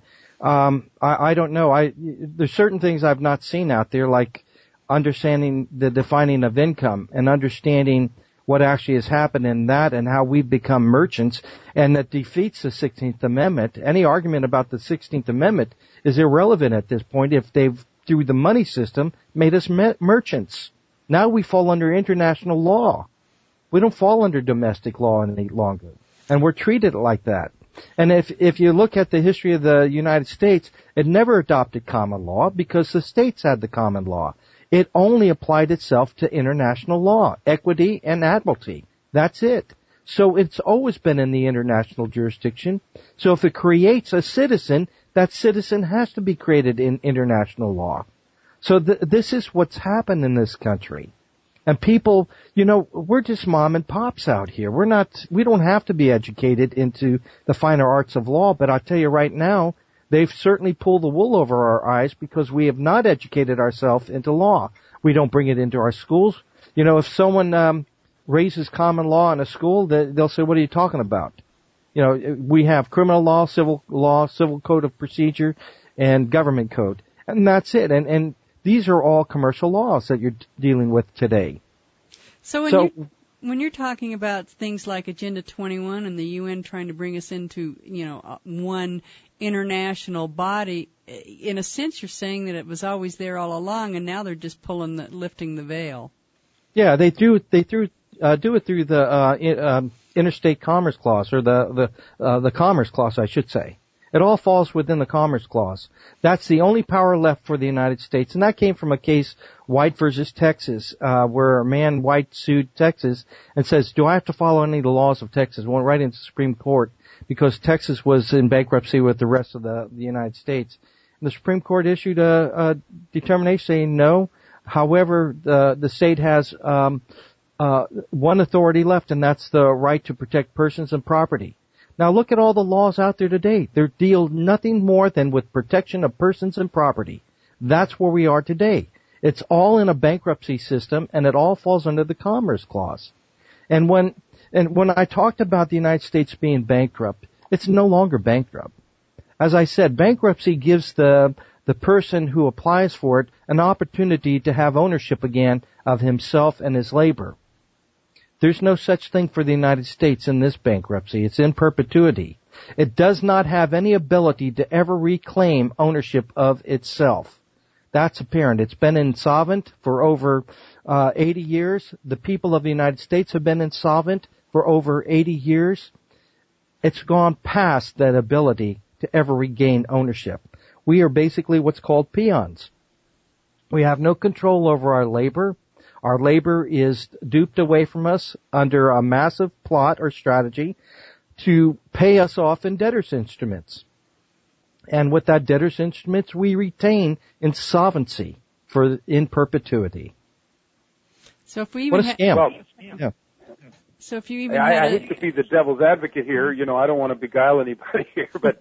I don't know. There's certain things I've not seen out there, like understanding the defining of income and understanding what actually has happened in that and how we've become merchants, and that defeats the 16th Amendment. Any argument about the 16th Amendment is irrelevant at this point if they've, through the money system, made us merchants. Now we fall under international law. We don't fall under domestic law any longer, and we're treated like that. And if you look at the history of the United States, it never adopted common law because the states had the common law. It only applied itself to international law, equity, and admiralty. That's it. So it's always been in the international jurisdiction. So if it creates a citizen, that citizen has to be created in international law. So this is what's happened in this country. And people, we're just mom and pops out here. We don't have to be educated into the finer arts of law, but I'll tell you right now, they've certainly pulled the wool over our eyes because we have not educated ourselves into law. We don't bring it into our schools. If someone raises common law in a school, they'll say, what are you talking about? We have criminal law, civil code of procedure, and government code. And that's it. And these are all commercial laws that you're dealing with today. So when you're talking about things like Agenda 21 and the UN trying to bring us into, one international body, in a sense you're saying that it was always there all along, and now they're just lifting the veil. Yeah, they do it through the Interstate Commerce Clause, or the Commerce Clause, I should say. It all falls within the Commerce Clause. That's the only power left for the United States. And that came from a case, White versus Texas, where a man, White, sued Texas and says, do I have to follow any of the laws of Texas? Went right into the Supreme Court because Texas was in bankruptcy with the rest of the United States. And the Supreme Court issued a determination saying no. However, the state has one authority left, and that's the right to protect persons and property. Now look at all the laws out there today. They deal nothing more than with protection of persons and property. That's where we are today. It's all in a bankruptcy system, and it all falls under the Commerce Clause. And when I talked about the United States being bankrupt, it's no longer bankrupt. As I said, bankruptcy gives the person who applies for it an opportunity to have ownership again of himself and his labor. There's no such thing for the United States in this bankruptcy. It's in perpetuity. It does not have any ability to ever reclaim ownership of itself. That's apparent. It's been insolvent for over 80 years. The people of the United States have been insolvent for over 80 years. It's gone past that ability to ever regain ownership. We are basically what's called peons. We have no control over our labor. Our labor is duped away from us under a massive plot or strategy to pay us off in debtors' instruments. And with that debtors' instruments, we retain insolvency in perpetuity. So if we even what a scam. Yeah. So if you even I hate to be the devil's advocate here, I don't want to beguile anybody here, but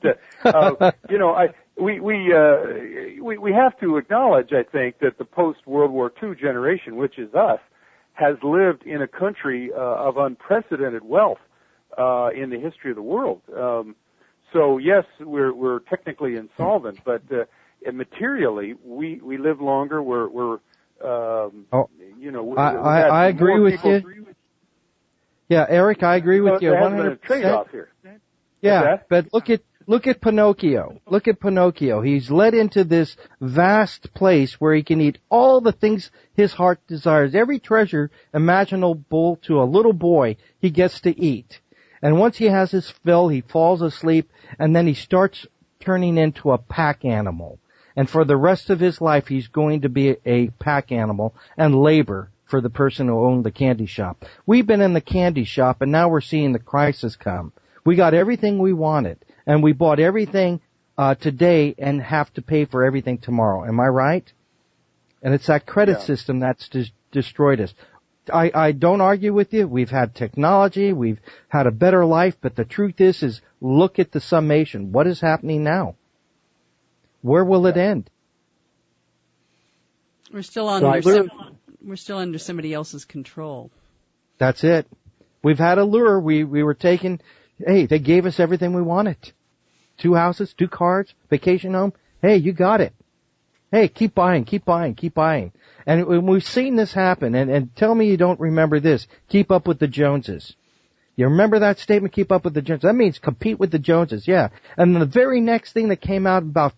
we have to acknowledge, I think, that the post-World War II generation, which is us, has lived in a country of unprecedented wealth in the history of the world. So yes, we're technically insolvent, but materially we live longer. I agree with you. Yeah, Eric, I agree with you. There has been a trade-off here. Yeah, but look at Pinocchio. Look at Pinocchio. He's led into this vast place where he can eat all the things his heart desires. Every treasure imaginable to a little boy, he gets to eat. And once he has his fill, he falls asleep, and then he starts turning into a pack animal. And for the rest of his life, he's going to be a pack animal and labor for the person who owned the candy shop. We've been in the candy shop, and now we're seeing the crisis come. We got everything we wanted, and we bought everything today and have to pay for everything tomorrow. Am I right? And it's that credit system that's destroyed us. I don't argue with you. We've had technology. We've had a better life. But the truth is look at the summation. What is happening now? Where will it end? We're still under somebody else's control. That's it. We've had a lure. We were taking, hey, they gave us everything we wanted. 2 houses, 2 cars, vacation home. Hey, you got it. Hey, keep buying. And we've seen this happen, and tell me you don't remember this. Keep up with the Joneses. You remember that statement, keep up with the Joneses? That means compete with the Joneses, yeah. And the very next thing that came out about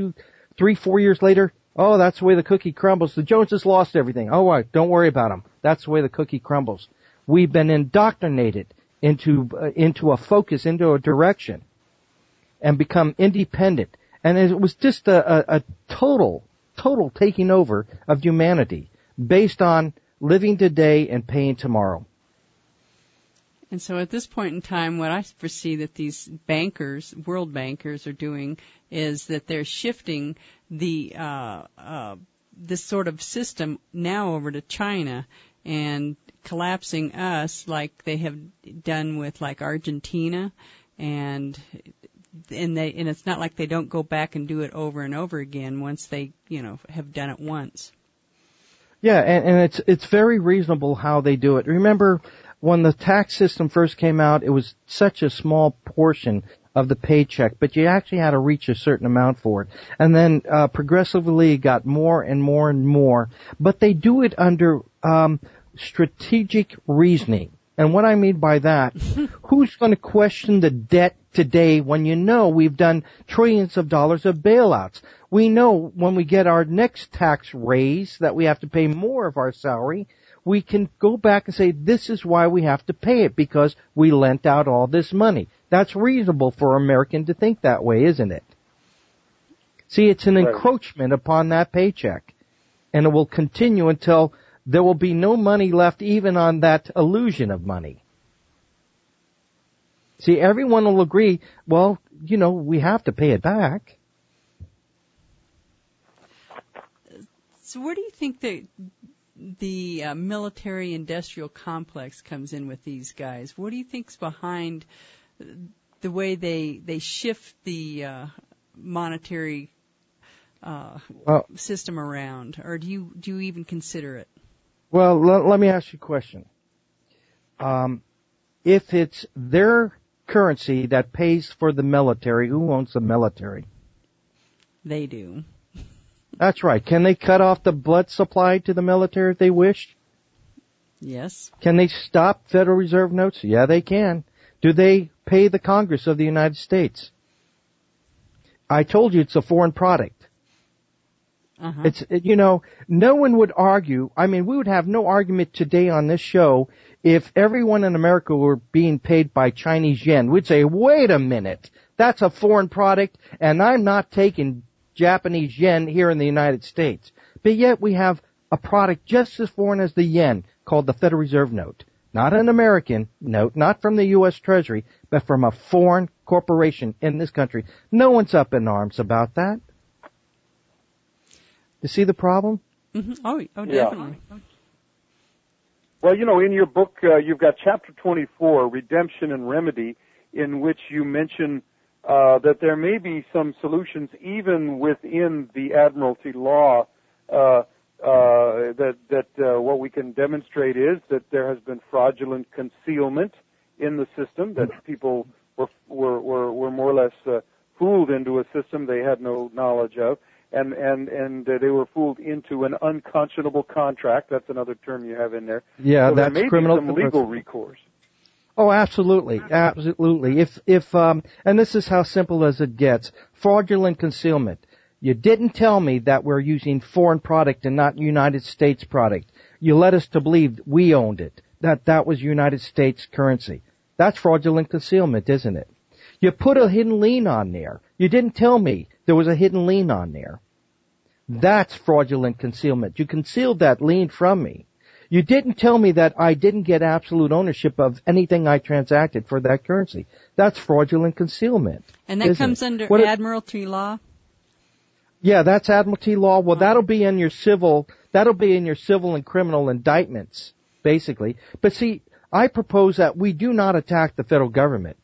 4 years later, oh, that's the way the cookie crumbles. The Joneses lost everything. Oh, right, don't worry about them. That's the way the cookie crumbles. We've been indoctrinated into a focus, into a direction, and become independent. And it was just a total taking over of humanity based on living today and paying tomorrow. And so at this point in time, what I foresee that these bankers, world bankers, are doing is that they're shifting this sort of system now over to China and collapsing us like they have done with like Argentina, and it's not like they don't go back and do it over and over again once they have done it once. Yeah, and it's very reasonable how they do it. Remember, when the tax system first came out, it was such a small portion of the paycheck, but you actually had to reach a certain amount for it. And then progressively it got more and more and more. But they do it under strategic reasoning. And what I mean by that, who's going to question the debt today when we've done trillions of dollars of bailouts? We know when we get our next tax raise that we have to pay more of our salary. We can go back and say, this is why we have to pay it, because we lent out all this money. That's reasonable for an American to think that way, isn't it? See, it's an encroachment upon that paycheck. And it will continue until there will be no money left even on that illusion of money. See, everyone will agree, well, we have to pay it back. So where do you think the military-industrial complex comes in with these guys? What do you think's behind the way they shift the monetary system around, or do you even consider it? Well, let me ask you a question. If it's their currency that pays for the military, who owns the military? They do. That's right. Can they cut off the blood supply to the military if they wish? Yes. Can they stop Federal Reserve notes? Yeah, they can. Do they pay the Congress of the United States? I told you it's a foreign product. Uh-huh. It's, no one would argue. I mean, we would have no argument today on this show if everyone in America were being paid by Chinese yen. We'd say, wait a minute, that's a foreign product, and I'm not taking Japanese yen here in the United States. But yet we have a product just as foreign as the yen called the Federal Reserve note. Not an American note, not from the U.S. Treasury, but from a foreign corporation in this country. No one's up in arms about that. You see the problem? Mm-hmm. Oh, definitely. Yeah. Well, in your book, you've got chapter 24, Redemption and Remedy, in which you mention that there may be some solutions even within the Admiralty law. What we can demonstrate is that there has been fraudulent concealment in the system, that people were more or less fooled into a system they had no knowledge of, and they were fooled into an unconscionable contract. That's another term you have in there. Yeah, so that's there may criminal. be some legal recourse. Oh, absolutely, absolutely. If and this is how simple as it gets: fraudulent concealment. You didn't tell me that we're using foreign product and not United States product. You led us to believe we owned it, that was United States currency. That's fraudulent concealment, isn't it? You put a hidden lien on there. You didn't tell me there was a hidden lien on there. That's fraudulent concealment. You concealed that lien from me. You didn't tell me that I didn't get absolute ownership of anything I transacted for that currency. That's fraudulent concealment. And that comes under Admiralty law? Yeah, that's Admiralty law. Well, that'll be in your civil and criminal indictments, basically. But see, I propose that we do not attack the federal government.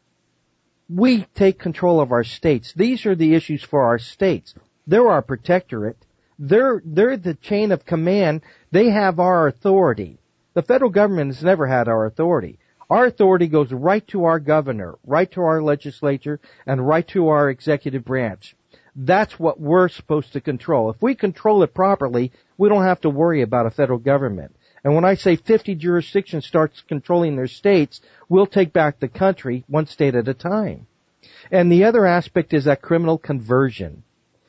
We take control of our states. These are the issues for our states. They're our protectorate. They're the chain of command. They have our authority. The federal government has never had our authority. Our authority goes right to our governor, right to our legislature, and right to our executive branch. That's what we're supposed to control. If we control it properly, we don't have to worry about a federal government. And when I say 50 jurisdictions starts controlling their states, we'll take back the country one state at a time. And the other aspect is that criminal conversion.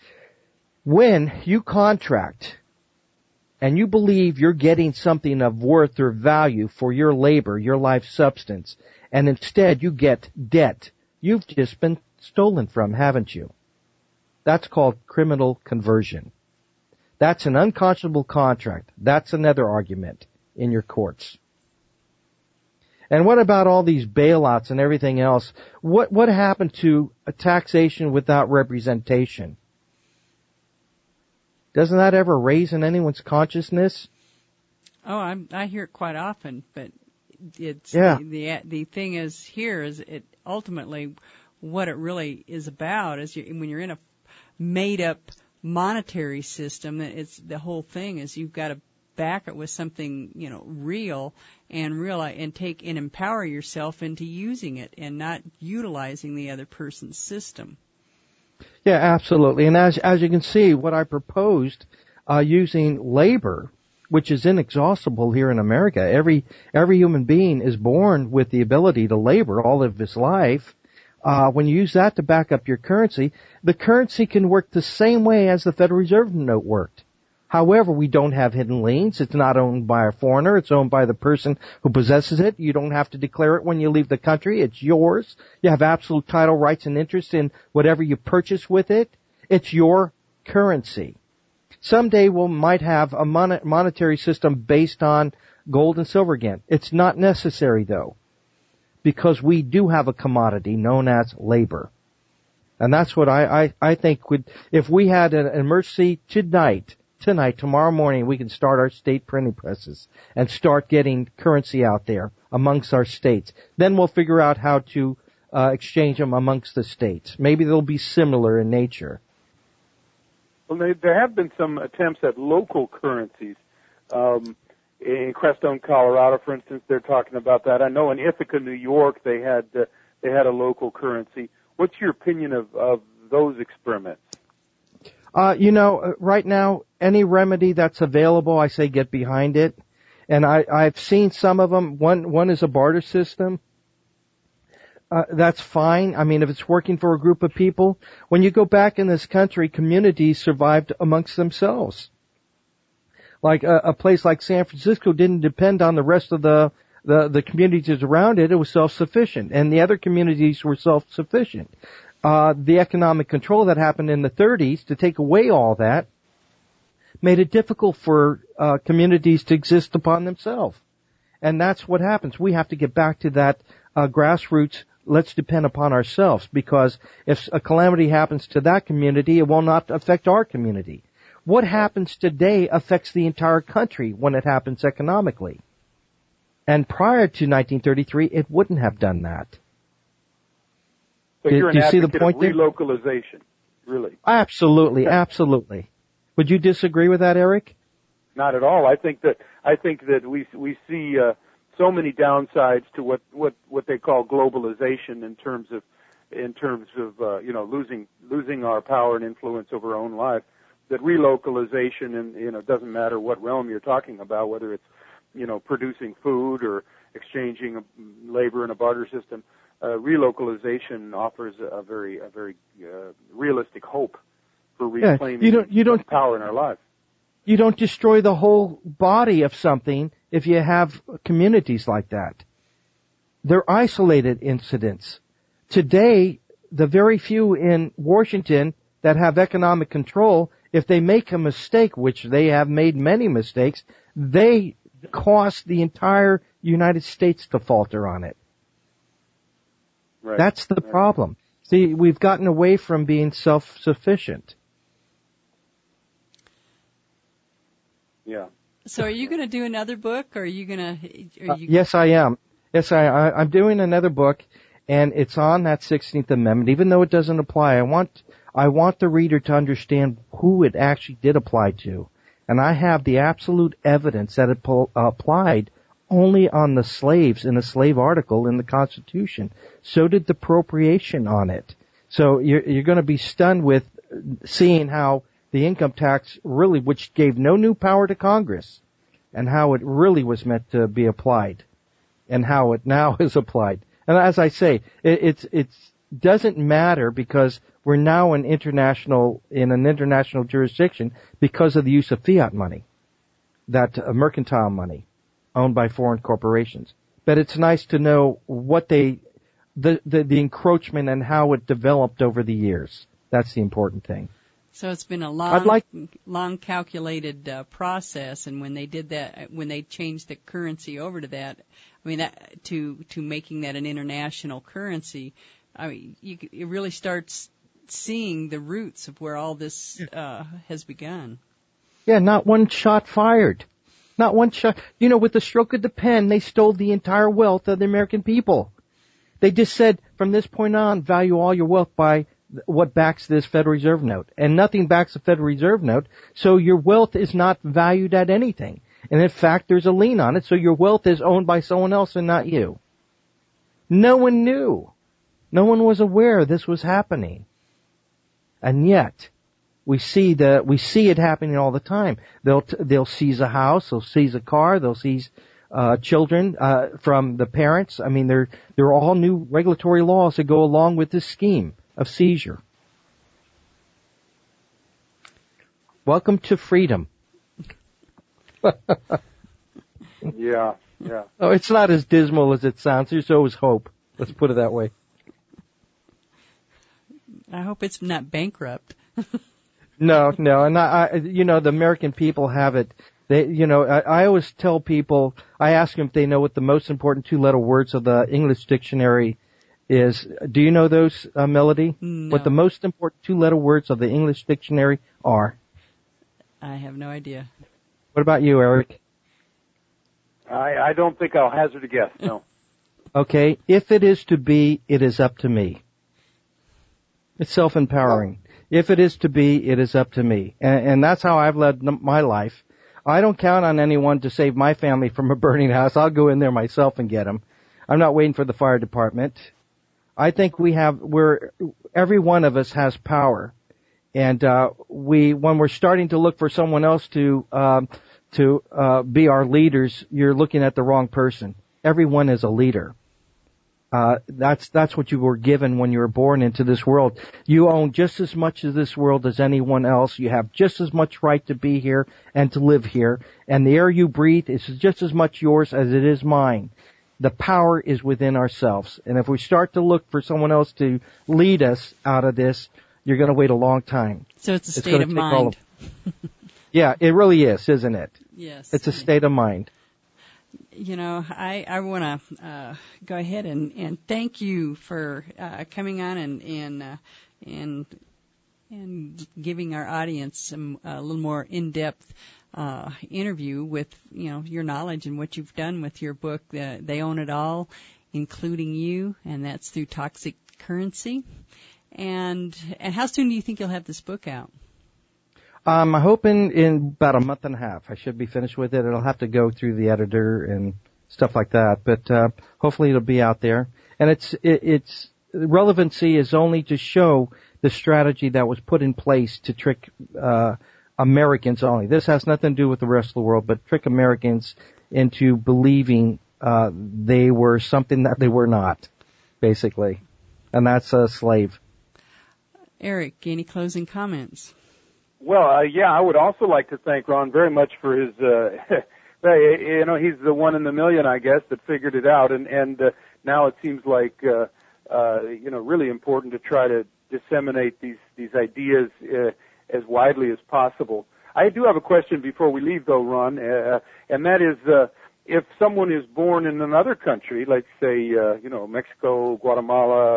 When you contract and you believe you're getting something of worth or value for your labor, your life substance, and instead you get debt, you've just been stolen from, haven't you? That's called criminal conversion. That's an unconscionable contract. That's another argument in your courts. And what about all these bailouts and everything else? What happened to a taxation without representation? Doesn't that ever raise in anyone's consciousness? Oh, I hear it quite often, but it's the thing is here is it ultimately what it really is about is when you're in a made up monetary system, it's the whole thing is you've got to back it with something, real and realize and take and empower yourself into using it and not utilizing the other person's system. Yeah, absolutely. And as you can see, what I proposed, using labor, which is inexhaustible here in America. Every human being is born with the ability to labor all of his life. When you use that to back up your currency, the currency can work the same way as the Federal Reserve note worked. However, we don't have hidden liens. It's not owned by a foreigner. It's owned by the person who possesses it. You don't have to declare it when you leave the country. It's yours. You have absolute title rights and interest in whatever you purchase with it. It's your currency. Someday we might have a monetary system based on gold and silver again. It's not necessary, though. because we do have a commodity known as labor. And that's what I think would, if we had an emergency tonight, tomorrow morning, we can start our state printing presses and start getting currency out there amongst our states. Then we'll figure out how to exchange them amongst the states. Maybe they'll be similar in nature. Well, there have been some attempts at local currencies. In Crestone, Colorado, for instance, they're talking about that. I know in Ithaca, New York, they had a local currency. What's your opinion of those experiments? Right now, any remedy that's available, I say get behind it. And I've seen some of them. One is a barter system. That's fine. I mean, if it's working for a group of people. When you go back in this country, communities survived amongst themselves. Like a place like San Francisco didn't depend on the rest of the communities around it. It was self-sufficient. And the other communities were self-sufficient. The economic control that happened in the 30s to take away all that made it difficult for communities to exist upon themselves. And that's what happens. We have to get back to that grassroots, let's depend upon ourselves, because if a calamity happens to that community, it will not affect our community. What happens today affects the entire country when it happens economically. And prior to 1933, it wouldn't have done that. So you're an advocate of relocalization, really? Absolutely, absolutely. Would you disagree with that, Eric? Not at all. I think that we see so many downsides to what they call globalization in terms of losing our power and influence over our own life. That relocalization, and it doesn't matter what realm you're talking about, whether it's producing food or exchanging labor in a barter system. Relocalization offers a very realistic hope for reclaiming power in our lives. You don't destroy the whole body of something if you have communities like that. They're isolated incidents. Today, the very few in Washington that have economic control, if they make a mistake, which they have made many mistakes, they cause the entire United States to falter on it. Right. That's the problem. See, we've gotten away from being self-sufficient. Yeah. So are you going to do another book, or are you going to... Yes, I am. Yes, I'm doing another book, and it's on that 16th Amendment. Even though it doesn't apply, I want the reader to understand who it actually did apply to. And I have the absolute evidence that it applied only on the slaves in a slave article in the Constitution. So did the appropriation on it. So you're going to be stunned with seeing how the income tax really, which gave no new power to Congress, and how it really was meant to be applied, and how it now is applied. And as I say, it doesn't matter because we're now in an international jurisdiction because of the use of fiat money, that mercantile money owned by foreign corporations. But it's nice to know what the encroachment and how it developed over the years. That's the important thing. So it's been a long calculated process, and when they did that, when they changed the currency over to that, I mean, that to making that an international currency, I mean, it really starts seeing the roots of where all this has begun. Yeah, not one shot fired. Not one shot. With the stroke of the pen, they stole the entire wealth of the American people. They just said, from this point on, value all your wealth by what backs this Federal Reserve note. And nothing backs the Federal Reserve note, so your wealth is not valued at anything. And in fact, there's a lien on it, so your wealth is owned by someone else and not you. No one knew. No one was aware this was happening. And yet, we see it happening all the time. They'll seize a house, they'll seize a car, they'll seize children from the parents. I mean, there are all new regulatory laws that go along with this scheme of seizure. Welcome to freedom. Yeah. Oh, it's not as dismal as it sounds. There's always hope. Let's put it that way. I hope it's not bankrupt. No, and the American people have it I always tell people, I ask them if they know what the most important 2-letter words of the English dictionary is. Do you know those, Melody? No. What the most important 2-letter words of the English dictionary are? I have no idea. What about you, Eric? I don't think I'll hazard a guess, no. Okay, if it is to be, it is up to me. It's self-empowering. If it is to be, it is up to me. And that's how I've led my life. I don't count on anyone to save my family from a burning house. I'll go in there myself and get them. I'm not waiting for the fire department. I think every one of us has power. And, when we're starting to look for someone else to be our leaders, you're looking at the wrong person. Everyone is a leader. That's what you were given when you were born into this world. You own just as much of this world as anyone else. You have just as much right to be here and to live here. And the air you breathe is just as much yours as it is mine. The power is within ourselves. And if we start to look for someone else to lead us out of this, you're going to wait a long time. So it's a state of mind. Yeah, it really is, isn't it? Yes. It's a state of mind. I want to go ahead and thank you for coming on and giving our audience a little more in-depth interview with your knowledge and what you've done with your book. They Own It All, including you, and that's through Toxic Currency. And how soon do you think you'll have this book out? I'm hoping in about a month and a half. I should be finished with it. It'll have to go through the editor and stuff like that, but hopefully it'll be out there. And its relevancy is only to show the strategy that was put in place to trick Americans only. This has nothing to do with the rest of the world, but trick Americans into believing they were something that they were not, basically. And that's a slave. Eric, any closing comments? Well, I would also like to thank Ron very much for his, he's the one in the million, I guess, that figured it out, and now it seems like, really important to try to disseminate these ideas as widely as possible. I do have a question before we leave, though, Ron, and that is, if someone is born in another country, like say, Mexico, Guatemala,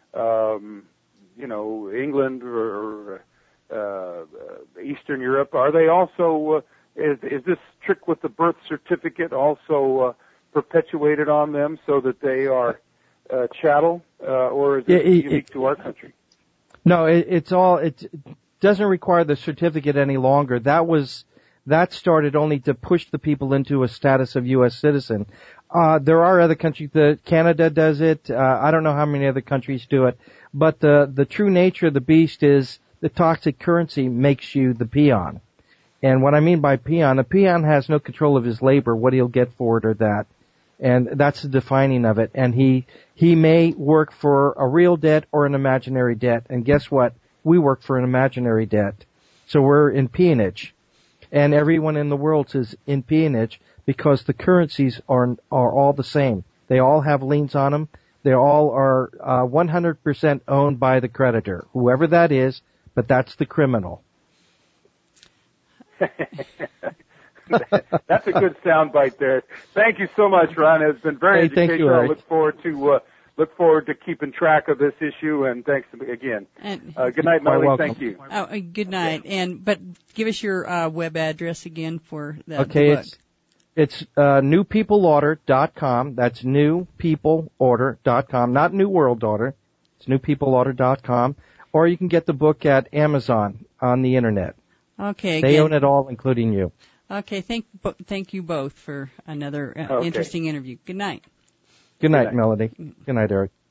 England, or Eastern Europe, are they also, is this trick with the birth certificate also perpetuated on them so that they are chattel, or is it unique to our country? No, it doesn't require the certificate any longer. That started only to push the people into a status of U.S. citizen. There are other countries, Canada does it, I don't know how many other countries do it, but the true nature of the beast is the toxic currency makes you the peon. And what I mean by peon, a peon has no control of his labor, what he'll get for it or that. And that's the defining of it. And he may work for a real debt or an imaginary debt. And guess what? We work for an imaginary debt. So we're in peonage. And everyone in the world is in peonage because the currencies are all the same. They all have liens on them. They all are 100% owned by the creditor, whoever that is, but that's the criminal. That's a good soundbite there. Thank you so much, Ron. It's been very educational. I look forward to keeping track of this issue, and thanks again. Good night, Melody. Thank you. Good night. Okay. But give us your web address again for the book. It's newpeopleorder.com. That's newpeopleorder.com, not New World Order. It's newpeopleorder.com. Or you can get the book at Amazon on the Internet. Okay. They own it all, including you. Okay. Thank you both for another interesting interview. Good night. Good night, Melody. Good night, Eric.